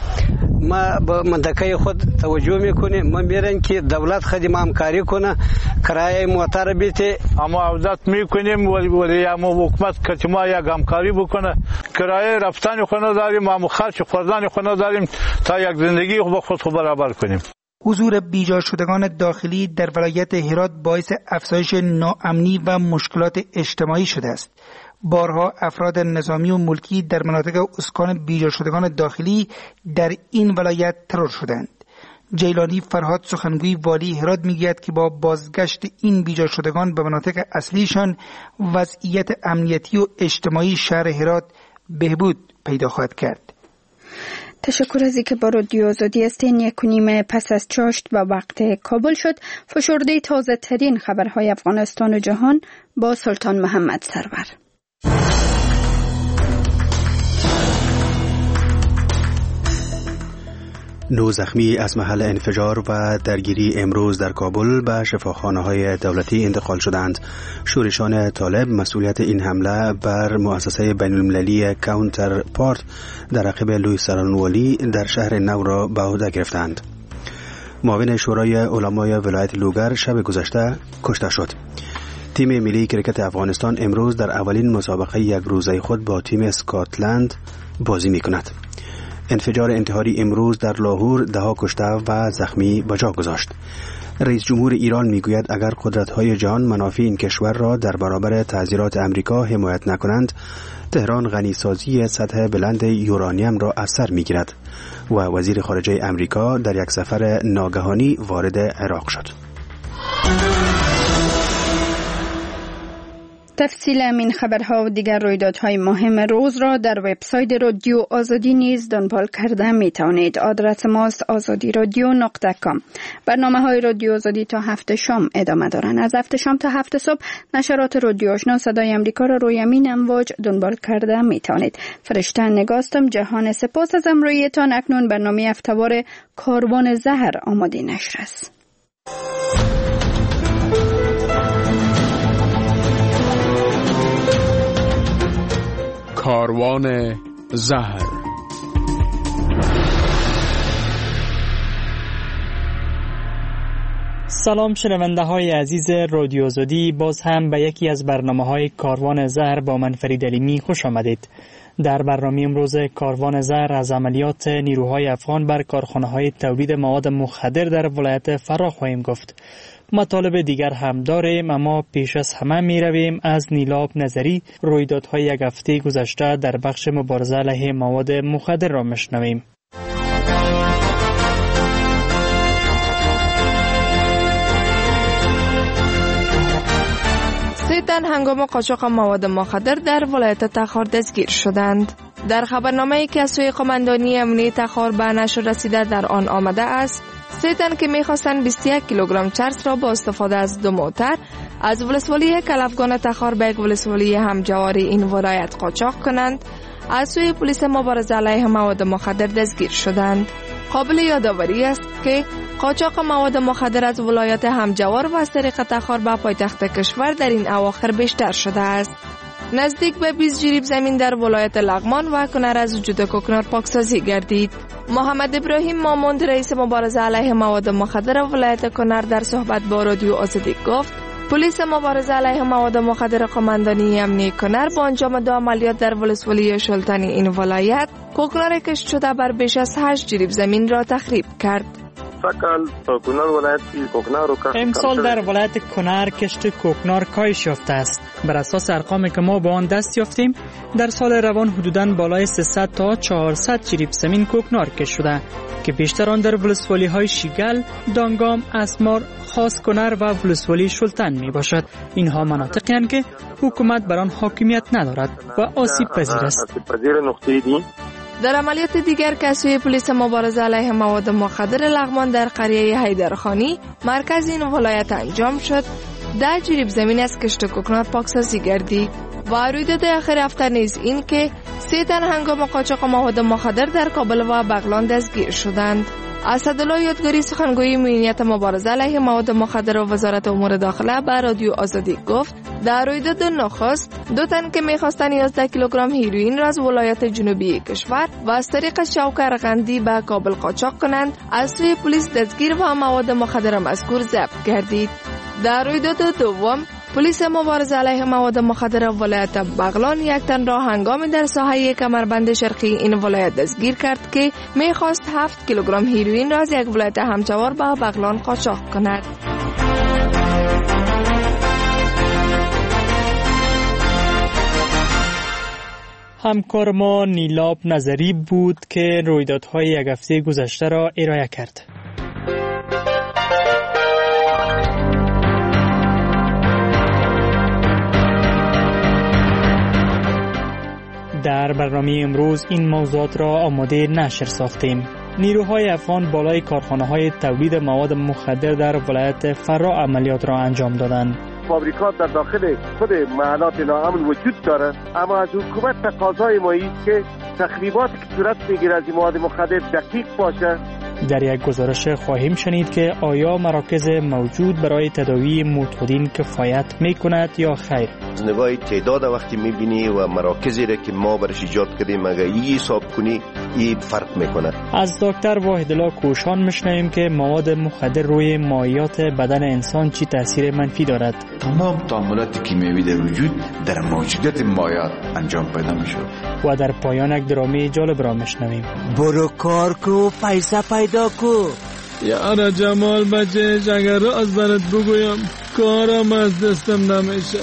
[SPEAKER 5] ما به منطقه خود توجه میکنیم. ما میرن که دولت خدمت همکاری کنه، کرایه موتر بیته.
[SPEAKER 6] اما عودت میکنیم ولی اما حکومت که ما یک همکاری بکنه، کرایه رفتن خونه داریم، اما خرج خوردن خونه داریم تا یک زندگی با خود برابر کنیم.
[SPEAKER 7] حضور بیجا شدگان داخلی در ولایت هرات باعث افزایش ناامنی و مشکلات اجتماعی شده است. بارها افراد نظامی و ملکی در مناطق اسکان بیجا شدگان داخلی در این ولایت ترور شدند. جیلانی فرهاد سخنگوی والی هرات میگوید که با بازگشت این بیجا شدگان به مناطق اصلیشان وضعیت امنیتی و اجتماعی شهر هرات بهبود پیدا خواهد کرد.
[SPEAKER 2] تشکر از اینکه با رادیو آزادی هستین. 1:30 پس از چاشت و وقت کابل شد. فشرده تازه ترین خبرهای افغانستان و جهان با سلطان محمد سرور.
[SPEAKER 22] 9 زخمی از محل انفجار و درگیری امروز در کابل به شفاخانه‌های دولتی انتقال شدند. شورشان طالب مسئولیت این حمله بر مؤسسه بین‌المللی کاونتر پارت در رقیب لوی سرانوالی در شهر نو را به عهده گرفتند. معاون شورای علمای ولایت لوگر شب گذشته کشته شد. تیم ملی کرکت افغانستان امروز در اولین مسابقه یک روزه خود با تیم اسکاتلند بازی می‌کند. انفجار انتحاری امروز در لاهور 10 کشته و زخمی به جا گذاشت. رئیس جمهور ایران میگوید اگر قدرت‌های جهان منافع این کشور را در برابر تعذیرات امریکا حمایت نکنند، تهران غنیسازی سطح بلند یورانیم را از سر میگیرد. و وزیر خارجه امریکا در یک سفر ناگهانی وارد عراق شد.
[SPEAKER 2] تفصیل این خبرها و دیگر رویدادهای مهم روز را در وبسایت رادیو آزادی نیز دنبال کرده می توانید. آدرس ماست azadiradio.com. برنامه‌های رادیو آزادی تا 7 شام ادامه دارند. از 7 شام تا 7 صبح نشرات رادیو آشنا صدای امریکا را روی امین امواج دنبال کرده می توانید. فرشته نگاستم. جهان سپاس از امرویتان. اکنون برنامه هفته‌وار کاروان زهر آماده نشر است.
[SPEAKER 12] کاروان زهر.
[SPEAKER 1] سلام شنونده های عزیز رادیو آزادی، باز هم به یکی از برنامه های کاروان زهر با من فرید علیمی خوش آمدید. در برنامه امروز کاروان زهر از عملیات نیروهای افغان بر کارخانه های تولید مواد مخدر در ولایت فرا خواهیم گفت. مطالب دیگر هم داریم، اما پیش از همه می رویم از نیلاب نظری رویدادهای یک هفته گذشته در بخش مبارزه علیه مواد مخدر را مشنویم.
[SPEAKER 21] سه تن هنگام قاچاق مواد مخدر در ولایت تخار دستگیر شدند. در خبرنامه‌ای که از سوی قماندانی امنیت تخار به نشر رسیده در آن آمده است، 3 تن که می‌خواستند 21 کیلوگرم چرس را با استفاده از 2 موتر از ولسوالی کلافگان تخار به یک ولسوالی همجوار این ولایت قاچاق کنند، از سوی پلیس مبارزه علیه مواد مخدر دستگیر شدند. قابل یادآوری است که قاچاق مواد مخدر از ولایت همجوار و از طریق تخار به پایتخت کشور در این اواخر بیشتر شده است. نزدیک به 20 جریب زمین در ولایت لغمان و کنر از وجود کوکنار پاکسازی گردید. محمد ابراهیم ماموند رئیس مبارزه علیه مواد مخدر ولایت کنر در صحبت با رادیو آزادی گفت پلیس مبارزه علیه مواد مخدر قماندانی امنیت کنر با انجام 2 عملیات در ولسوالی شلتانی این ولایت کوکنار کشت شده بر بیش از 8 جریب زمین را تخریب کرد.
[SPEAKER 1] امسال در ولایت کنر کشت کوکنار کاهش یافته است. بر اساس ارقامی که ما با آن دست یافتیم، در سال روان حدوداً بالای 300 تا 400 جریب زمین کوکنار کشت شده که بیشتر آن در ولسوالی های شیگل، دانگام، اسمار، خاص کنر و ولسوالی شلتن می باشد. اینها مناطقی هستند که حکومت بر آن حاکمیت ندارد و آسیب پذیر است.
[SPEAKER 21] در عملیات دیگر که از سوی پلیس مبارزه علیه مواد مخدر لغمان در قریه حیدرخانی مرکز این ولایت انجام شد، 10 جریب زمین از کشت کوکنار پاکسازی گردید. و رویداد آخر هفته نیز این که 3 تن هنگام قاچاق مواد مخدر در کابل و بغلان دستگیر شدند. اسدالله یادگاری سخنگوی مدیریت مبارزه علیه مواد مخدر و وزارت امور داخله به رادیو آزادی گفت در رویداد نخست 2 تن که می‌خواستند 11 کیلوگرم هیروئین را از ولایت جنوبی کشور و از طریق شوک ارغندی به کابل قاچاق کنند از سوی پلیس دستگیر و مواد مخدر مذکور ضبط گردید. در رویداد دوم
[SPEAKER 8] پلیس مبارزه علیه مواد مخدر ولایت بغلان یک تن را هنگام در ساحه کمربند شرقی این ولایت دستگیر کرد که می‌خواست 7 کیلوگرم هیروئین را از یک ولایت همجوار به بغلان قاچاق کند.
[SPEAKER 1] همکار ما نیلاب نظری بود که رویدادهای یک هفته گذشته را ارائه کرد. در برنامه امروز این موضوعات را آماده نشر ساختیم. نیروهای افغان بالای کارخانه‌های تولید مواد مخدر در ولایت فرا عملیات را انجام دادند.
[SPEAKER 11] فابریکات در داخل خود محلات ناامن وجود دارد، اما از حکومت تقاضای ما است که تخریباتی که صورت میگیرد از مواد مخدر دقیق باشد.
[SPEAKER 1] در یک گزارش خواهیم شنید که آیا مراکز موجود برای تداوی معتادین کفایت میکند یا خیر.
[SPEAKER 23] از نگاه تعداد وقتی میبینی و مراکزی را که ما برش ایجاد کردیم اگر این حساب کنی این فرق میکنه.
[SPEAKER 1] از دکتر واحدالله کوشان میشنویم که مواد مخدر روی مایعات بدن انسان چی تاثیر منفی دارد.
[SPEAKER 24] تمام تعاملات کیمیایی در وجود در موجودیت مایعات انجام پیدا میشه.
[SPEAKER 1] و در پایان یک درامه جالب را میشنویم.
[SPEAKER 25] برو کار کو پیسه پیدا کو.
[SPEAKER 26] یارا جمال بچه اگر راز برات بگویم کارم از دستم نمیشه.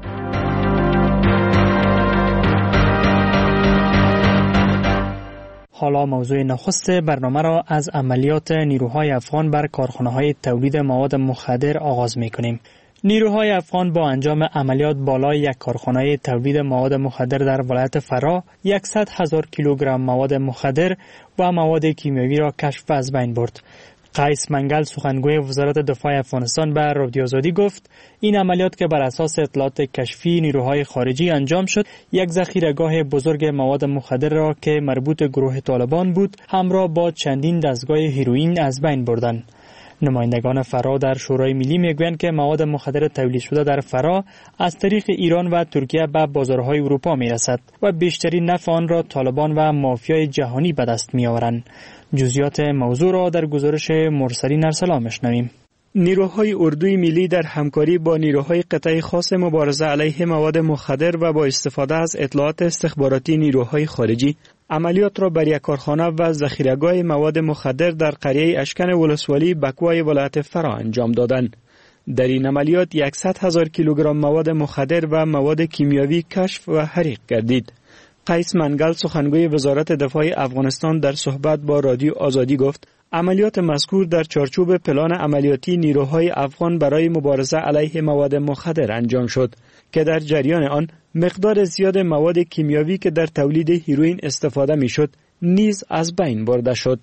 [SPEAKER 1] حالا موضوع نخست برنامه را از عملیات نیروهای افغان بر کارخانه‌های تولید مواد مخدر آغاز می‌کنیم. نیروهای افغان با انجام عملیات بالای یک کارخانه تولید مواد مخدر در ولایت فرا 100,000 کیلوگرم مواد مخدر و مواد کیمیایی را کشف و از بین برد. قیس منگل سخنگوی وزارت دفاع افغانستان به رادیو آزادی گفت این عملیات که بر اساس اطلاعات کشفی نیروهای خارجی انجام شد یک ذخیره‌گاه بزرگ مواد مخدر را که مربوط گروه طالبان بود همراه با چندین دستگاه هیروئین از بین بردند. نمایندگان فرا در شورای ملی میگویند که مواد مخدر تولید شده در فرا از طریق ایران و ترکیه به بازارهای اروپا میرسد و بیشترین نفع آن را طالبان و مافیای جهانی به دست میآورند. جزئیات موضوع را در گزارش مرسلین ارسلان میشنویم. نیروهای اردوی ملی در همکاری با نیروهای قطعه خاص مبارزه علیه مواد مخدر و با استفاده از اطلاعات استخباراتی نیروهای خارجی عملیات را بر یک کارخانه و ذخیره‌گاه مواد مخدر در قریه اشکن ولسوالی بکوای ولایت فرا انجام دادند. در این عملیات 100,000 کیلوگرم مواد مخدر و مواد کیمیایی کشف و حریق گردید. قیس منگل سخنگوی وزارت دفاع افغانستان در صحبت با رادیو آزادی گفت عملیات مذکور در چارچوب پلان عملیاتی نیروهای افغان برای مبارزه علیه مواد مخدر انجام شد که در جریان آن مقدار زیاد مواد کیمیایی که در تولید هیروئین استفاده میشد نیز از بین برده شد.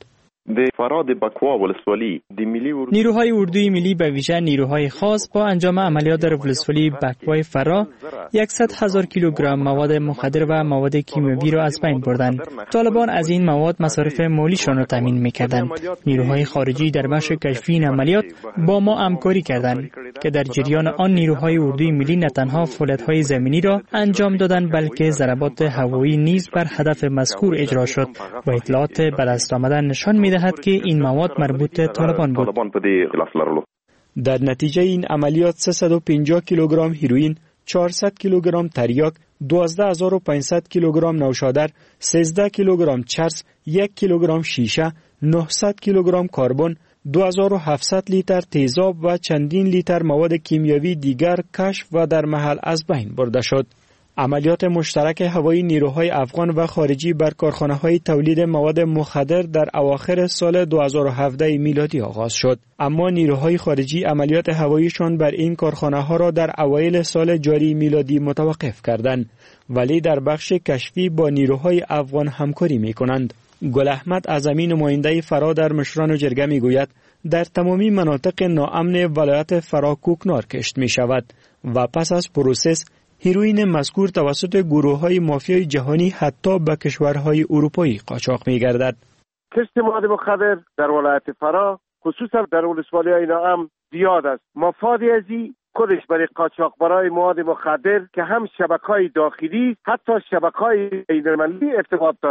[SPEAKER 1] نیروهای اردوی ملی به ویژه نیروهای خاص با انجام عملیات در ولسوالی بکوای فرا 100,000 کیلوگرم مواد مخدر و مواد کیمیایی را از بین بردند. طالبان از این مواد مصارف مالیشان را تامین می‌کردند. نیروهای خارجی در بخش کشفی این عملیات با ما همکاری کردند که در جریان آن نیروهای اردوی ملی نه تنها فعالیت‌های زمینی را انجام دادند بلکه ضربات هوایی نیز بر هدف مذکور اجرا شد و اطلاعات به دست آمده نشان می‌دهد که این مواد مربوط طالبان بود. در نتیجه این عملیات 350 کیلوگرم هیروئین، 400 کیلوگرم تریاک، 12,500 کیلوگرم نوشادر، 13 کیلوگرم چرس، 1 کیلوگرم شیشه، 900 کیلوگرم کربن، 2700 لیتر تیزاب و چندین لیتر مواد کیمیایی دیگر کشف و در محل از بین برده شد. عملیات مشترک هوایی نیروهای افغان و خارجی بر کارخانه‌های تولید مواد مخدر در اواخر سال 2017 میلادی آغاز شد، اما نیروهای خارجی عملیات هواییشان بر این کارخانه‌ها را در اوایل سال جاری میلادی متوقف کردند، ولی در بخش کشفی با نیروهای افغان همکاری می‌کنند. گل احمد اعظمی نماینده فرا در مشران جرگه می‌گوید در تمامی مناطق ناامن ولایت فرا کوکنار کشت می‌شود و پس از پروسس هیروئین مذکور توسط گروه‌های مافیای جهانی حتی به کشورهای اروپایی قاچاق می‌گردد.
[SPEAKER 11] کشت مواد مخدر در ولایت فرا خصوصا در ولسوالی‌های ناامن زیاد است. مفادی از این خودش برای قاچاقبرای مواد مخدر که هم شبکه‌های داخلی حتی شبکه‌های بین‌المللی ارتباط دارد.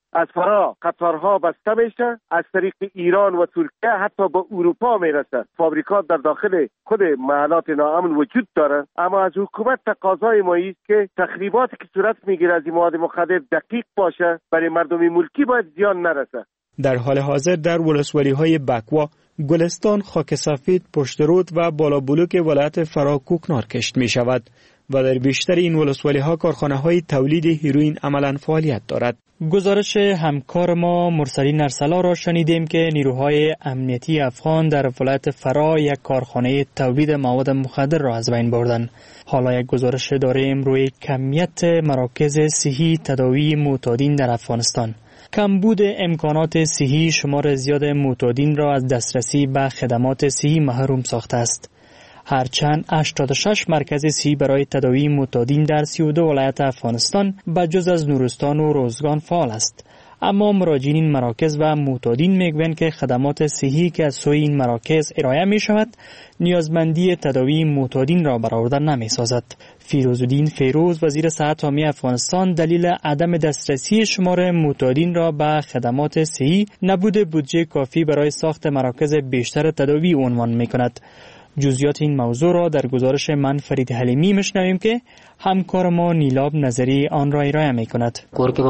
[SPEAKER 11] از فرا قطارها بسته میشه، از طریق ایران و ترکیه حتی به اروپا میرسه. فابریکات در داخل خود محلات ناامن وجود داره، اما از حکومت تقاضای ما است که تخریباتی که صورت میگیره از این مواد مخدر دقیق باشه، برای مردم ملکی باید زیان نرسه.
[SPEAKER 1] در حال حاضر در ولسوالی‌های بکوا، گلستان، خاک سفید، پشترود و بالا بلوک ولایت فرا کوکنار کشت می شود و در بیشتر این ولسوالی‌ها کارخانه‌های تولید هیروئین عملاً فعالیت دارد. گزارش همکار ما مرسلین ارسلا را شنیدیم که نیروهای امنیتی افغان در ولایت فرا یک کارخانه تولید مواد مخدر را از بین بردند. حالا یک گزارش داریم روی کمیت مراکز صحی تداوی معتادین در افغانستان. کمبود امکانات صحی شمار زیاد معتادین را از دسترسی به خدمات صحی محروم ساخته است. هرچند 86 مرکز صحی برای تداوی معتادین در 32 ولایت افغانستان بجز از نورستان و روزگان فعال است، اما مراجعین این مراکز و معتادین میگویند که خدمات صحی که از سوی این مراکز ارائه می شود نیازمندی تداوی معتادین را برآورده نمی سازد. فیروزالدین فیروز وزیر صحت عامه افغانستان دلیل عدم دسترسی شمار معتادین را به خدمات صحی نبود بودجه کافی برای ساخت مراکز بیشتر تداوی عنوان می کند. جزئیات این موضوع را در گزارش من فرید حلیمی میشنویم که همکار ما نیلاب نظری آن را ارائه میکند.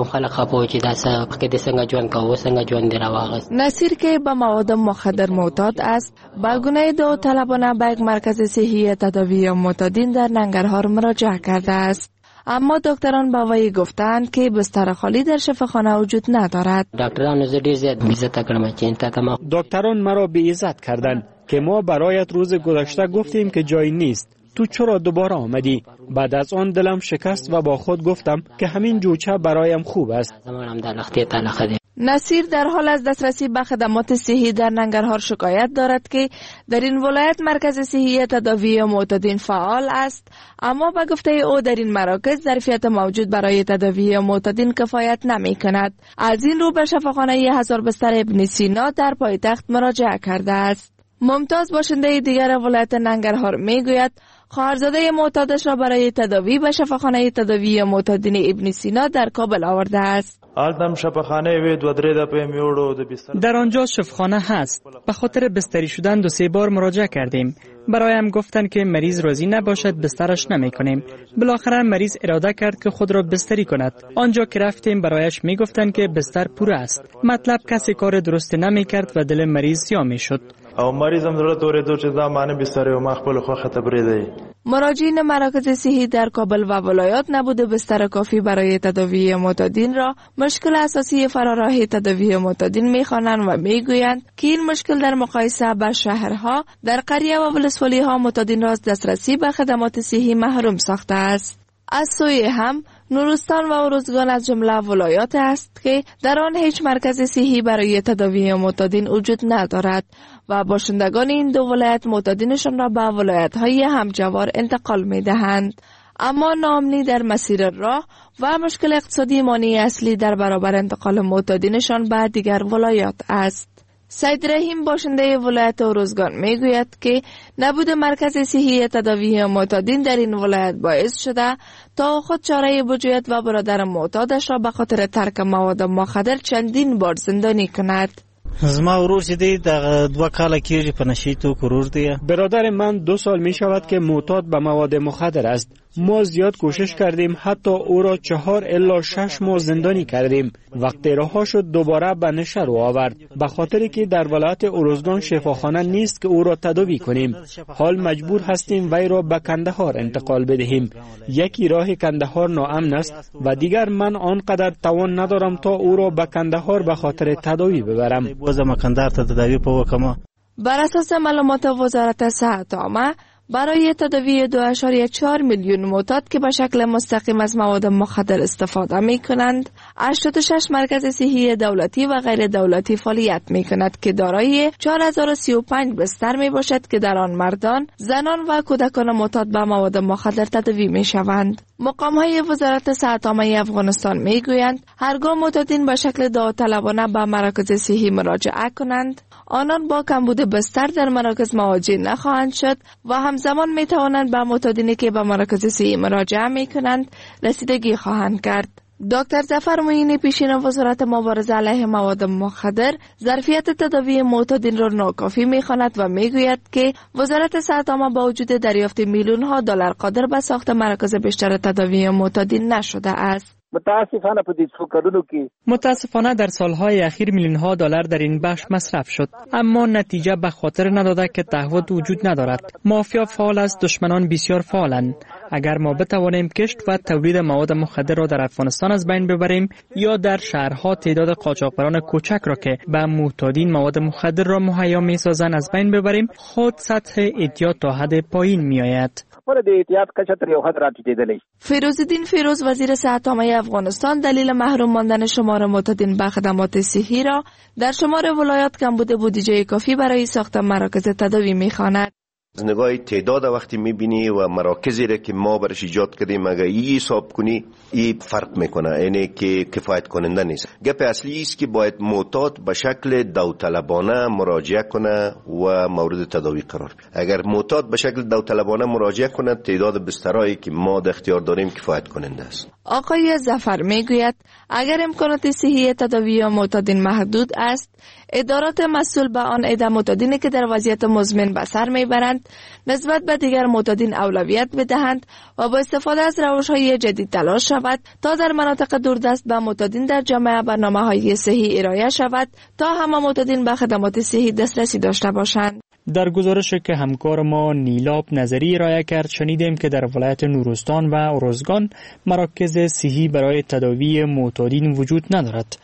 [SPEAKER 8] نصیر که به مواد مخدر معتاد است، با گونه داوطلبانه به یک مرکز صحی تداوی معتادین در ننگرهار مراجعه کرده است. اما دکتران با وی گفتند که بستر خالی در شفاخانه وجود ندارد.
[SPEAKER 1] دکتران مرا بی عزت کردند که ما برایت روز گذشته گفتیم که جایی نیست، تو چرا دوباره آمدی؟ بعد از آن دلم شکست و با خود گفتم که همین جوچه برایم خوب است.
[SPEAKER 8] نصیر در حال از دسترسی به خدمات صحی در ننگرهار شکایت دارد که در این ولایت مرکز صحی تداوی معتادین فعال است، اما به گفته او در این مراکز ظرفیت موجود برای تداوی معتادین کفایت نمی کند. از این رو به شفاخانه 1000 بستر ابن سینا در پایتخت مراجعه کرده است. ممتاز باشنده دیگر ولایت ننگرهار میگوید خواهرزاده معتادش را برای تداوی به شفاخانه تداوی معتادین ابن سینا در کابل آورده است.
[SPEAKER 1] در آنجا شفاخانه هست. به خاطر بستری شدن 2-3 بار مراجعه کردیم. برایم گفتن که مریض راضی نباشد بسترش نمی کنیم. بالاخره مریض اراده کرد که خود را بستری کند. آنجا که رفتیم برایش می گفتن که بستر پوره است. مطلب کسی کار درست نمی کرد و دل مریض سیاه می شد.
[SPEAKER 8] مراجعین مراکز صحی در کابل و ولایات نبوده بستر کافی برای تداوی معتادین را مشکل اساسی فراراه تداوی معتادین می‌خوانند و میگویند که این مشکل در مقایسه با شهرها در قریه و ولسوالی‌ها معتادین را از دسترسی به خدمات صحی محروم ساخته است. از سوی هم نورستان و اروزگان از جمله ولایات است که در آن هیچ مرکز صحی برای تداوی معتادین وجود ندارد و باشندگان این دو ولایت معتادینشان را به ولایت‌های همجوار انتقال می‌دهند. اما ناامنی در مسیر راه و مشکل اقتصادی مانع اصلی در برابر انتقال معتادینشان به دیگر ولایات است. سید رحیم باشنده ولایت اروزگان میگوید که نبود مرکز صحی تداوی معتادین در این ولایت باعث شده تا خود چاره بجویت و برادر معتادش را به خاطر ترک مواد مخدر چندین بار زندانی کند.
[SPEAKER 9] زما ورور چې دی د 2 کاله کېږي په نشې توکو ورور دی.
[SPEAKER 1] برادر من 2 سال می شود که معتاد به مواد مخدر است. ما زیاد کوشش کردیم، حتی او را 4 الی 6 ماه زندانی کردیم. وقتی رها شد دوباره به نشه رو آورد، به خاطری که در ولایت اروزگان شفاخانه نیست که او را تداوی کنیم. حال مجبور هستیم وی را به کندهار انتقال بدهیم. یکی راه کندهار ناامن است و دیگر من آنقدر توان ندارم تا او را به کندهار به خاطر تداوی ببرم.
[SPEAKER 8] بر اساس معلومات وزارت صحت عامه، برای تداوی 2.4 میلیون معتاد که به شکل مستقیم از مواد مخدر استفاده می کنند، 86 مرکز صحی دولتی و غیر دولتی فعالیت می کند که دارای 4035 بستر می باشد که در آن مردان، زنان و کودکان معتاد به مواد مخدر تداوی می شوند. مقام‌های وزارت صحت عامه افغانستان می گویند هرگاه معتادین به شکل داوطلبانه به مراکز صحی مراجعه کنند، آنان با کمبود بستر در مراکز مواجه نخواهند شد و همزمان می توانند به معتادینی که به مراکز صحی مراجعه می کنند رسیدگی خواهند کرد. دکتر ظفر معینی پیشین وزارت مبارزه علیه مواد مخدر ظرفیت تداوی معتادین را ناکافی می‌خواند و میگوید که وزارت صحت عامه با وجود دریافت میلیون ها دلار قادر به ساخت مراکز بیشتر تداوی معتادین نشده است.
[SPEAKER 1] متاسفانه در سالهای اخیر میلیون ها دلار در این بخش مصرف شد، اما نتیجه به خاطر نداده که تعهد وجود ندارد. مافیا فعال است، دشمنان بسیار فعالند. اگر ما بتوانیم کشت و تولید مواد مخدر را در افغانستان از بین ببریم یا در شهرها تعداد قاچاقبران کوچک را که به معتادین مواد مخدر را مهیا می‌سازند از بین ببریم، خود سطح اعتیاد تا حد پایین می‌آید.
[SPEAKER 8] فیروزالدین فیروز وزیر صحت عامه افغانستان دلیل محروم ماندن شمار معتادین به خدمات صحی را در شمار ولایات کمبود بودجه کافی برای ساخت مراکز تداوی می‌خواند.
[SPEAKER 23] از نگاه تعداد وقتی میبینی و مراکزی را که ما برش ایجاد کردیم اگر ای حساب کنی ای فرق میکنه، یعنی که کفایت کننده نیست. گپ اصلی است که باید معتاد به شکل داوطلبانه مراجعه کنه و مورد تداوی قرار بگیره. اگر معتاد به شکل داوطلبانه مراجعه کنه تعداد بسترهایی که ما در اختیار داریم کفایت کننده است.
[SPEAKER 8] آقای ظفر میگوید اگر امکانات صحی تداوی معتادین محدود است، ادارات مسئول به آن عده معتادینی که در وضعیت مزمن به سر میبرند نسبت به دیگر معتادین اولویت بدهند و با استفاده از روش‌های جدید تلاش شود تا در مناطق دوردست به معتادین در جامعه برنامه‌های صحی ارائه شود تا همه معتادین به خدمات صحی دسترسی داشته باشند.
[SPEAKER 1] در گزارشی که همکار ما نیلاب نظری ارائه کرد شنیدیم که در ولایت نورستان و ارزگان مراکز صحی برای تداوی معتادین وجود ندارد.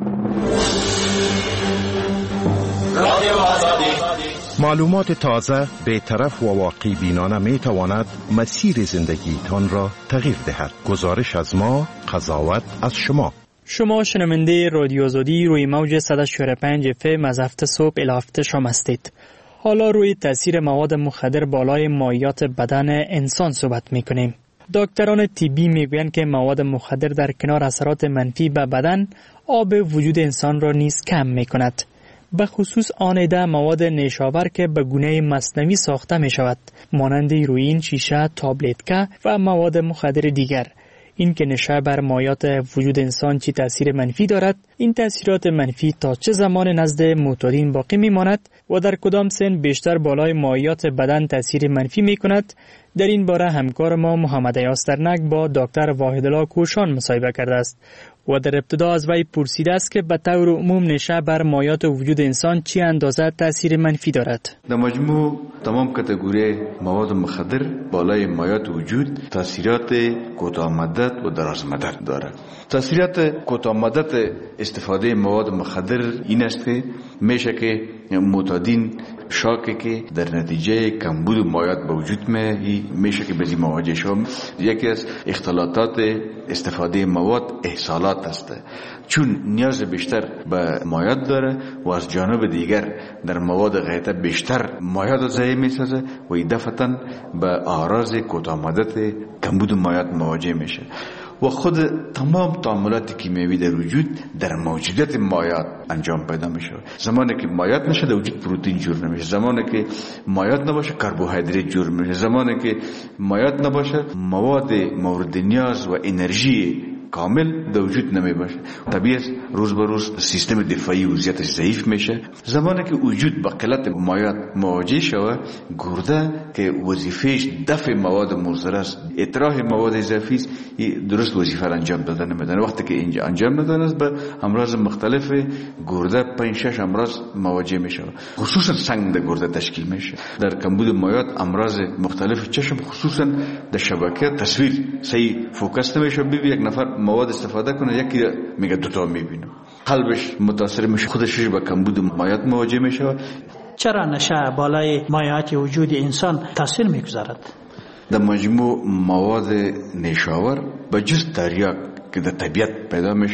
[SPEAKER 10] معلومات تازه، بی‌طرف و واقعی بینانه می تواند مسیر زندگیتان را تغییر دهد. گزارش از ما، قضاوت از شما.
[SPEAKER 1] شما شنونده رادیو آزادی روی موج 104.5 FM از هفته صبح الی هفته شام هستید. حالا روی تاثیر مواد مخدر بالای مایعات بدن انسان صحبت می‌کنیم. دکتران طبی میگویند که مواد مخدر در کنار اثرات منفی به بدن، آب وجود انسان را نیز کم می‌کند. به خصوص آن عده مواد نیشاور که به گونه مصنوعی ساخته می شود، مانند هیروئین، شیشه، تابلتکا و مواد مخدر دیگر. این که نشه بر مایعات وجود انسان چی تاثیر منفی دارد، این تاثیرات منفی تا چه زمان نزد معتادین باقی می ماند و در کدام سن بیشتر بالای مایعات بدن تاثیر منفی می کند، در این باره همکار ما محمد یاسترنک با دکتر واحدالله کوشان مصاحبه کرده است و در ابتدا از وی پرسیده است که به طور عموم نشه بر مایعات وجود انسان چی اندازه تاثیر منفی دارد.
[SPEAKER 24] در مجموع تمام کاتگوری مواد مخدر بالای مایعات وجود تاثیرات کوتاه مدت و دراز مدت دارد. تاثیرات کوتاه مدت استفاده مواد مخدر این است که میشه که معتادین شاکی که در نتیجه کمبود مایعات به وجود میشه که بزی مواجه شوم. یکی از اختلالات استفاده مواد احصالات است، چون نیاز بیشتر به مایعات داره و از جانب دیگر در مواد غیره بیشتر مایعات ضایع میسازه و دفعتاً به اعراض کوتاه مدت کمبود مایعات مواجه میشه و خود تمام تعاملات کیمیایی در وجود در موجودیت مایعات انجام پیدا میشه. زمانی که مایعات نشه در وجود پروتئین جور نمیشه، زمانی که مایعات نباشه کربوهیدرات جور میشه، زمانی که مایعات نباشه مواد مورد نیاز و انرژی کامل در وجود نمی باشه. طبیعت روز به روز سیستم دفاعی وضعیتش ضعیف میشه. زمانی که وجود با قلت مایعات مواجه شود، گرده که وظیفهش دفع مواد مضر است، اطراح مواد اضافی است، درست وظیفه را انجام داده نمیدونه. وقتی که اینجا انجام نداده است به امراض مختلف گرده 5-6 امراض مواجه میشه، خصوصا سنگ در گرده تشکیل میشه. در کمبود مایعات امراض مختلف چشم، خصوصا در شبکه تصویر صحیح فوکس نمیشه. یک نفر مواد استفاده کنه، یکی میگه دوتا میبینه، قلبش متاثر میشه، خودش به کمبود مایعات مواجه میشه.
[SPEAKER 13] چرا نشه بالای مایعات وجود انسان تاثیر میگذارد؟
[SPEAKER 24] در مجموع مواد نیشاور به جز تریاک که در طبیعت پیدا میشه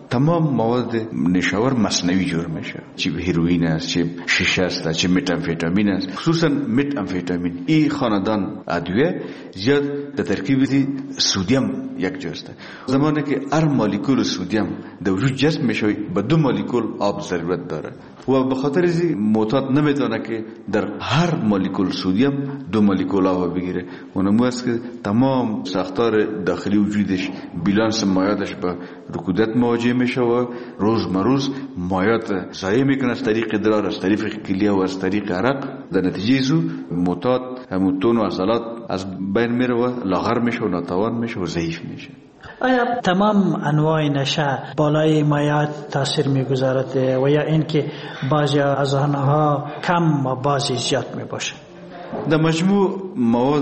[SPEAKER 24] تمام مواد نشاور مصنوعی جور میشه، چه هیروئین است، چه شیشه است، چه متامفتامین است. خصوصا متامفتامین این خاندان ادویه زیاد در ترکیب سودیم یک جاست. زمانی که هر مولکول سودیم در وجود جذب میشه به 2 مولکول آب ضرورت داره و به خاطر از معتاد نمیتونه که در هر مولکول سودیم 2 مولکول آب بگیره. اونمو است که تمام ساختار داخلی وجودش بیلانس مایعاتش با رکودت مواجه میشه و روز مایعات ضایع میکنه از طریق ادرار، از طریق کلیه و از طریق عرق. در نتیجه زو معتاد همون تون و عضلات از بین میره و لاغر میشه و ناتوان میشه و ضعیف میشه.
[SPEAKER 13] آیا تمام انواع نشه بالای مایعات تاثیر میگذارد و یا اینکه بعضی از آنها کم و بعضی زیاد میباشه؟
[SPEAKER 24] در مجموع مواد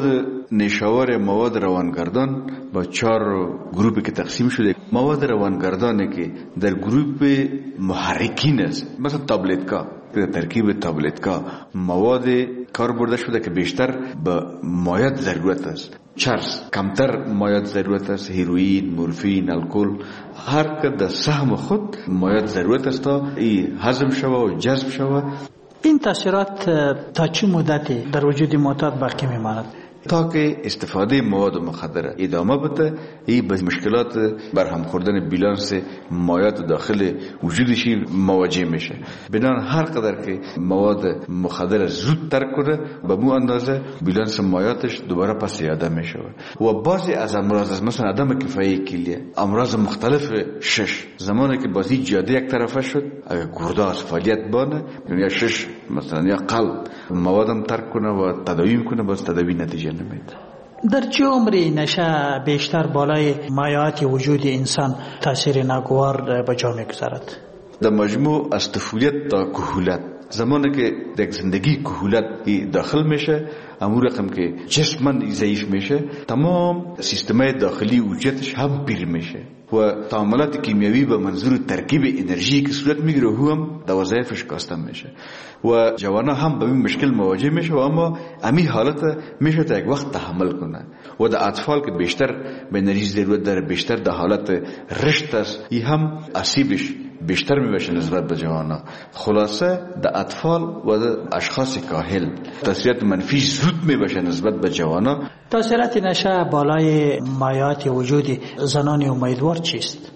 [SPEAKER 24] نشاور مواد روانگردان با 4 گروهی که تقسیم شده. مواد روانگردانی که در گروه محرکین است، مثلا تابلتکا، در ترکیب تابلتکا مواد کار برده شده که بیشتر به مایعات ضرورت است. چرس کمتر مایعات ضرورت است، هیروئین، مورفین، الکل، هر که در سهم خود مایعات ضرورت است تا این هضم شوه و جذب شوه.
[SPEAKER 13] این تاثیرات تا چه مدتی در وجود معتاد باقی میماند؟
[SPEAKER 24] تا که استفاده مواد مخدر ادامه بده، این به مشکلات برهم خوردن بیلانس مایعات داخل وجودش مواجه میشه. بنابراین هر قدر که مواد مخدر زود ترک کنه به مو اندازه بیلانس مایعاتش دوباره پس یاده میشه. و بعضی از امراض مثلا عدم کفایت کلیه، امراض مختلف شش، زمانی که بازی جاده یک طرفه شد، اگر گرده از فعالیت بانه یا شش مثلا یا قلب موادم ترک کنه و تداوی میکنه، باز تداوی نتیجه نمیده.
[SPEAKER 13] در چه عمری نشه بیشتر بالای مایعات وجود انسان تاثیر ناگوار به جا میگذارد؟
[SPEAKER 24] در مجموع از طفولیت تا کهولت، زمانی که در زندگی کهولت داخل میشه، امور رقم که جسمن ضعیف میشه، تمام سیستمای داخلی وجودش هم پیر میشه و تعاملات کیمیایی به منظور ترکیب انرژی که صورت میگیره هم در وظایفش کاسته میشه و جوانا هم به این مشکل مواجه میشه و اما امی حالت میشه تا یک وقت تحمل کنه. و در اطفال که بیشتر به انرژی ضرورت داره، بیشتر در حالت رشد است، این هم اسیبش بیشتر میبشه نسبت به جوانا. خلاصه در اطفال و در اشخاص کاهل تاثیرات منفی زود میبشه نسبت به جوانا.
[SPEAKER 13] تاثیرات نشه بالای مایعات وجود زنان امیدوار چیست؟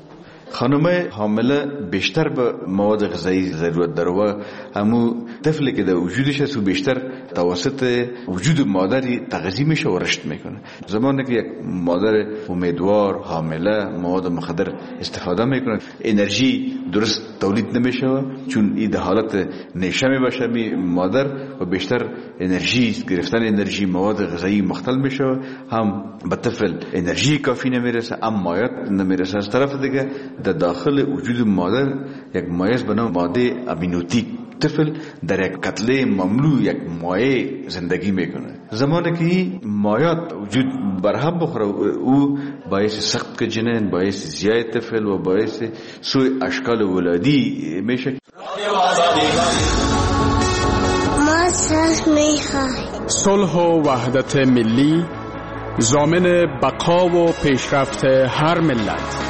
[SPEAKER 24] خانم حامله بیشتر به مواد غذایی ضرورت داره و همو طفلی که در وجودش هست و بیشتر توسط وجود مادری تغذیه میشه و رشد میکنه. زمانی که یک مادر امیدوار حامله مواد مخدر استفاده میکنه، انرژی درست تولید نمیشه چون این در حالت نشه میباشه مادر و بیشتر انرژی گرفتن انرژی مواد غذایی مختل میشه، هم به طفل انرژی کافی نمیرسه، هم مایعات نمیرسه. از طرف دیگه در داخل وجود مادر یک مایع به نام ماده امینوتیک، طفل در یک کتله مملو یک مایع زندگی میکنه. زمانی که این مایعات وجود برهم بخوره او باعث سقط جنین، باعث زیای طفل و باعث سوء اشکال ولادی میشه.
[SPEAKER 14] ما
[SPEAKER 12] صلح و وحدت ملی ضامن بقا و پیشرفت هر ملت.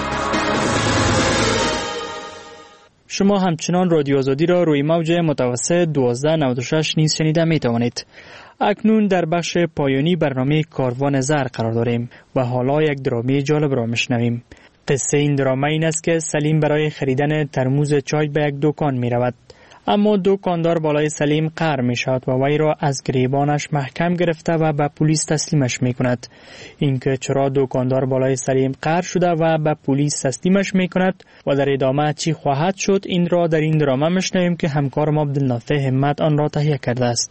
[SPEAKER 1] شما همچنان رادیو آزادی را روی موج متوسط 1296 نیز شنیده می توانید. اکنون در بخش پایانی برنامه کاروان زر قرار داریم و حالا یک درامه جالب را میشنویم. قصه این درامه این است که سلیم برای خریدن ترموز چای به یک دکان می رود. اما دکاندار بالای سلیم قهر می شود و وی را از گریبانش محکم گرفته و به پلیس تسلیمش می کند. اینکه چرا دکاندار بالای سلیم قهر شده و به پلیس تسلیمش می کند و در ادامه چی خواهد شد، این را در این درامه میشنویم که همکارم عبدالنافع همت آن را تهیه کرده است.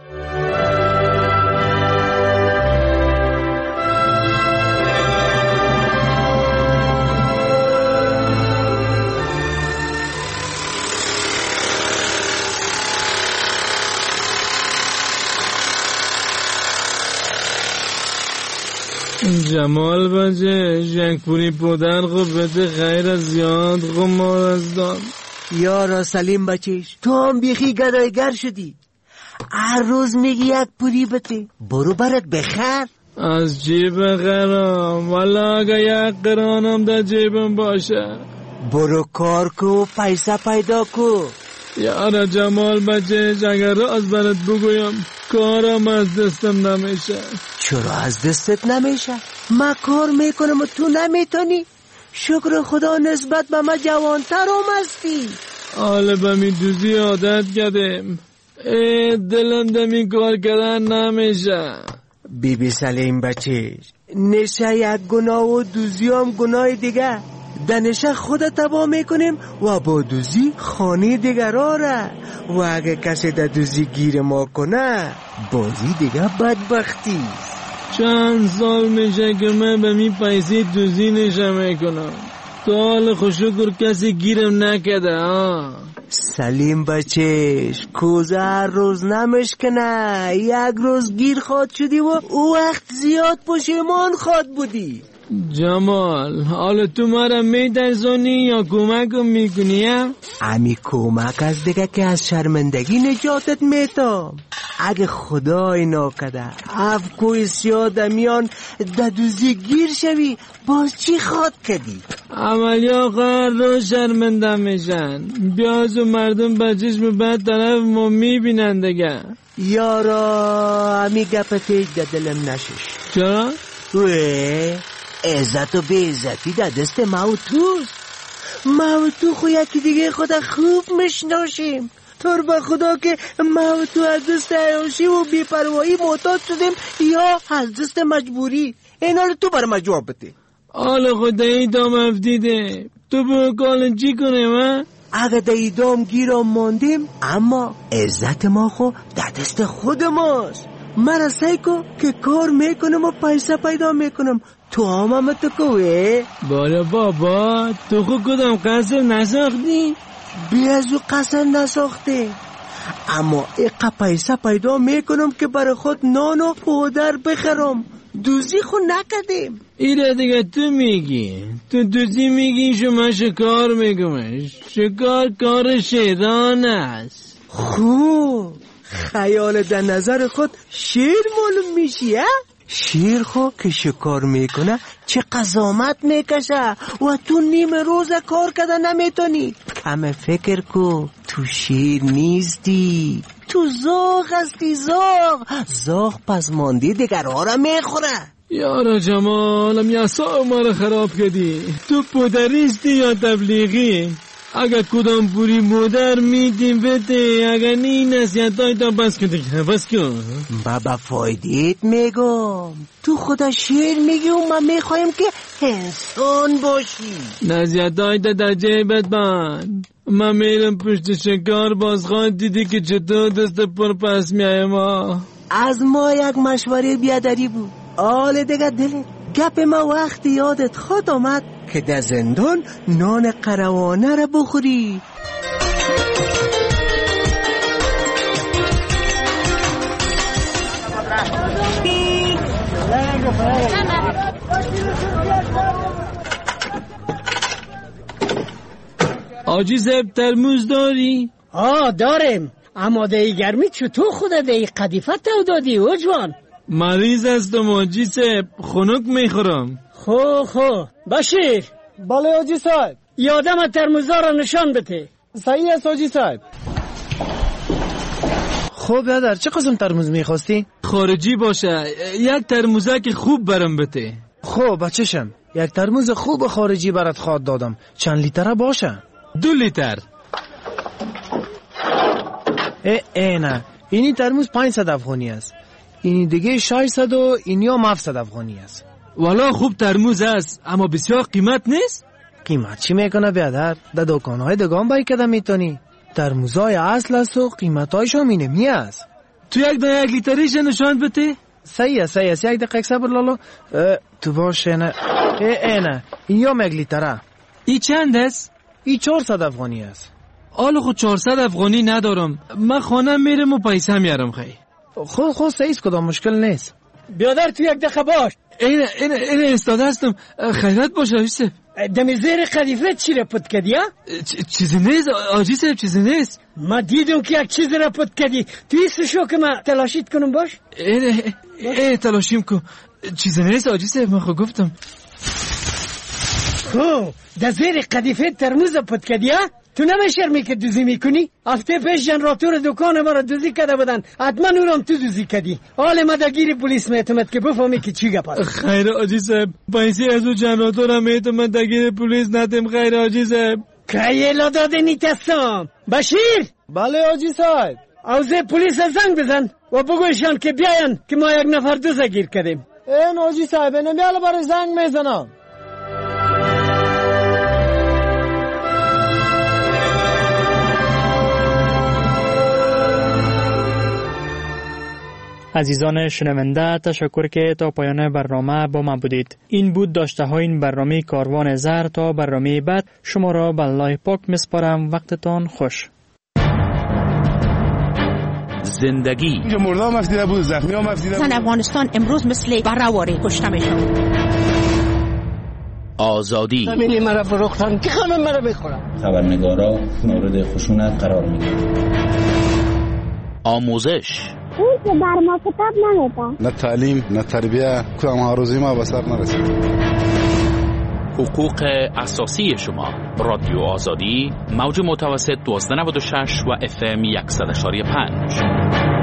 [SPEAKER 26] جمال بچه جنگپوری پودر خب بده غیر از زیاد خب مارزدان.
[SPEAKER 25] یارا سلیم بچهش تو هم بیخی گدایگر شدی، هر روز میگی یک پوری بده، برو برات بخر.
[SPEAKER 26] از جیب قرام والا اگه یک قرانم در جیبم باشه
[SPEAKER 25] برو کار کو پیسه پیدا کو.
[SPEAKER 26] یارا جمال بچهش اگر راز برات بگویم کارم از دستم نمیشه.
[SPEAKER 25] چرا از دستت نمیشه؟ من کار میکنم و تو نمیتونی؟ شکر خدا نسبت به من جوانترم هستی.
[SPEAKER 26] حالا به می دوزی عادت کردم، دلم دمی کار کردن نمیشه.
[SPEAKER 25] بیبی سلیم بچهش، نشه یک گناه و دوزی هم گناه دیگه. دنشه خود تبا میکنیم و با دوزی خانه دیگر را. و اگه کسی در دوزی گیر ما کنه بازی دیگه بدبختی.
[SPEAKER 26] چند سال میشه که من به می پیسی دوزی نشه میکنم، تا حال خوشکر کسی گیرم نکده.
[SPEAKER 25] سلیم بچهش، کوزه هر روز نمشکنه. یک روز گیر خواد شدی و او وقت زیاد پشیمان خواد بودی.
[SPEAKER 26] جمال، حالا تو مرا میترسونی یا کمکم میکنی؟
[SPEAKER 25] امی کمک از دیگه که از شرمندگی نجاتت میتام. اگه خدای ناکده افکوی سیاد میان ددوزی گیر شوی باز چی خواد کدی؟
[SPEAKER 26] عملیا هر روز شرمنده میشن، بیاز و مردم بچشم بعد طرف ما میبینن دیگه.
[SPEAKER 25] یارا امی گپتش ده دلم نشش.
[SPEAKER 26] چرا؟
[SPEAKER 25] عزت و بی عزتی در دست ما و توست. ما و تو خو یکی دیگه خدا خوب میشناسیم. طور به خدا که ما و تو از دست عیاشی و بی‌پروایی معتاد شدیم یا از دست مجبوری؟ اینا رو تو بر ما جواب بده.
[SPEAKER 26] حالا خود ایدام افتیده، تو به کالن چی کنه من؟
[SPEAKER 25] اگه در ایدام گیرم ماندیم اما عزت ما خو در دست خود ماست. من سعی کن که کار میکنم و پیسه پیدا میکنم، تو هم تو کوه.
[SPEAKER 26] بالا بابا، تو خود کدام قصر نساختی؟
[SPEAKER 25] بیازو قصر نساخته، اما ایقا پیسه پیدا میکنم که برای خود نان و پودر بخرم. دوزی خود نکردیم.
[SPEAKER 26] ایره دیگه تو میگی، تو دوزی میگی شما شکار میگم. شکار کار شیطان است.
[SPEAKER 25] خوب خیال در نظر خود شیر معلوم میشی. شیر خو که شکار میکنه چه قزامت میکشه و تو نیم روز کار کرده نمیتونی. کم فکر کو، تو شیر نیستی، تو زاغ هستی. زاغ پس ماندی دیگر ها را میخوره.
[SPEAKER 26] یارا جمالم یا سا ما را خراب کردی. تو پودریستی یا تبلیغی؟ اگر کدام پوری مادر میدیم بده، اگر نی نصیحت های تا بس کن دیگه، بس کن.
[SPEAKER 25] بابا فایدیت میگم، تو خدا شیر میگی و من میخوایم که انسان باشی.
[SPEAKER 26] نصیحت های تا در جیبت بند. من میرم پشت شکار، باز خواهد دیدی که چطور دست پر پس میایم.
[SPEAKER 25] از ما یک مشوره بیادری بود. آل دیگه دلت گپ ما وقتی یادت خود آمد که در زندان نان قروانه را بخوری.
[SPEAKER 26] آجی زب ترموز داری؟
[SPEAKER 14] داریم، اما در گرمی چطور خودت در قدیفه تو دادی او جوان؟
[SPEAKER 26] مریض هستم آجی زب، خنک میخورم.
[SPEAKER 14] خو بشیر.
[SPEAKER 15] بله آجی صاحب.
[SPEAKER 14] یادم ترموزا را نشان بده.
[SPEAKER 15] صحیح است آجی صاحب. خب برادر چه قسم ترموز میخواستی؟
[SPEAKER 26] خارجی باشه، یک ترموزک خوب برام بده.
[SPEAKER 15] خب بچشم، یک ترموز خوب خارجی برات خواد دادم. چند لیتره باشه؟
[SPEAKER 26] 2 لیتر.
[SPEAKER 15] نه اینی ترموز 500 افغانی است، اینی دیگه 600 و اینی هم 700 افغانی است.
[SPEAKER 26] والا خوب ترموز است اما بسیار قیمت نیست.
[SPEAKER 15] قیمت چی میکنه بیادر؟ در دکانهای دگان بای کده میتونی. ترموزهای اصل است و قیمتایشون اینمی است.
[SPEAKER 26] تو یک لیتریش نشان بده.
[SPEAKER 15] صحیح است یک دقیقه صبر لالو. تو باشه نه این یا 1 لیتره.
[SPEAKER 26] ای چند است؟
[SPEAKER 15] ای 400 افغانی است.
[SPEAKER 26] آلو خود 400 افغانی ندارم، من خانه میرم و پیسه میارم. خیلی
[SPEAKER 15] خود صحیح است، کدام مشکل نیست.
[SPEAKER 14] بیادر تو یک دقیقه باش.
[SPEAKER 26] این استاده هستم، خیرت باشه آجی صاحب.
[SPEAKER 14] دمی زیر قدیفه چی را پت کردی ها؟
[SPEAKER 26] چیزی نیست آجی صاحب، چیزی نیست.
[SPEAKER 14] ما دیدم که یک چیز را پت کردی. تو ایست شو که ما تلاشیت کنم باش.
[SPEAKER 26] تلاشیم کن. چیزی نیست آجی صاحب، من خود گفتم.
[SPEAKER 14] خب در زیر قدیفه ترموز پت کردی ها؟ تو نمیشرمی که دوزی میکنی؟ هفته پیش جنراتور دکان ما را دوزی کرده بودن، حتما اونم تو دوزی کردی. حال ما درگیر پلیس میتمد که بفهمی که چی گپ است.
[SPEAKER 26] خیر آجی صاحب، پیسی از اون جنراتور هم میتمد درگیر پلیس ندیم. خیر آجی صاحب.
[SPEAKER 14] که داده نیتستم بشیر.
[SPEAKER 15] بله آجی صاحب.
[SPEAKER 14] اوزه پلیس زنگ بزن و بگویشان که بیاین که ما یک نفر دوزه گیر کردیم.
[SPEAKER 15] این آجی صاحب نمیاله برای زنگ میزنم.
[SPEAKER 1] عزیزان شنونده، تشکر که تا پایان برنامه با من بودید. این بود داشته های این برنامه کاروان زر. تا برنامه بعد شما را به الله پاک میسپارم. وقتتان خوش.
[SPEAKER 3] زندگی
[SPEAKER 16] اینجا مردا مفتیده بود، زخمی ها مفتیده بود.
[SPEAKER 17] افغانستان امروز مثل برآوری کشته میشد.
[SPEAKER 3] آزادی
[SPEAKER 14] زمینی مرا فروختن که خانم مرا بخورم.
[SPEAKER 18] خبرنگارا مورد خشونت قرار میگیرن.
[SPEAKER 3] آموزش
[SPEAKER 19] اون که بر ما کتاب نمیده.
[SPEAKER 16] نه تعلیم نه تربیه، کدام آرزوی ما به سر نرسید.
[SPEAKER 3] حقوق اساسی شما. رادیو آزادی، موج متوسط 1296 و FM 100.5.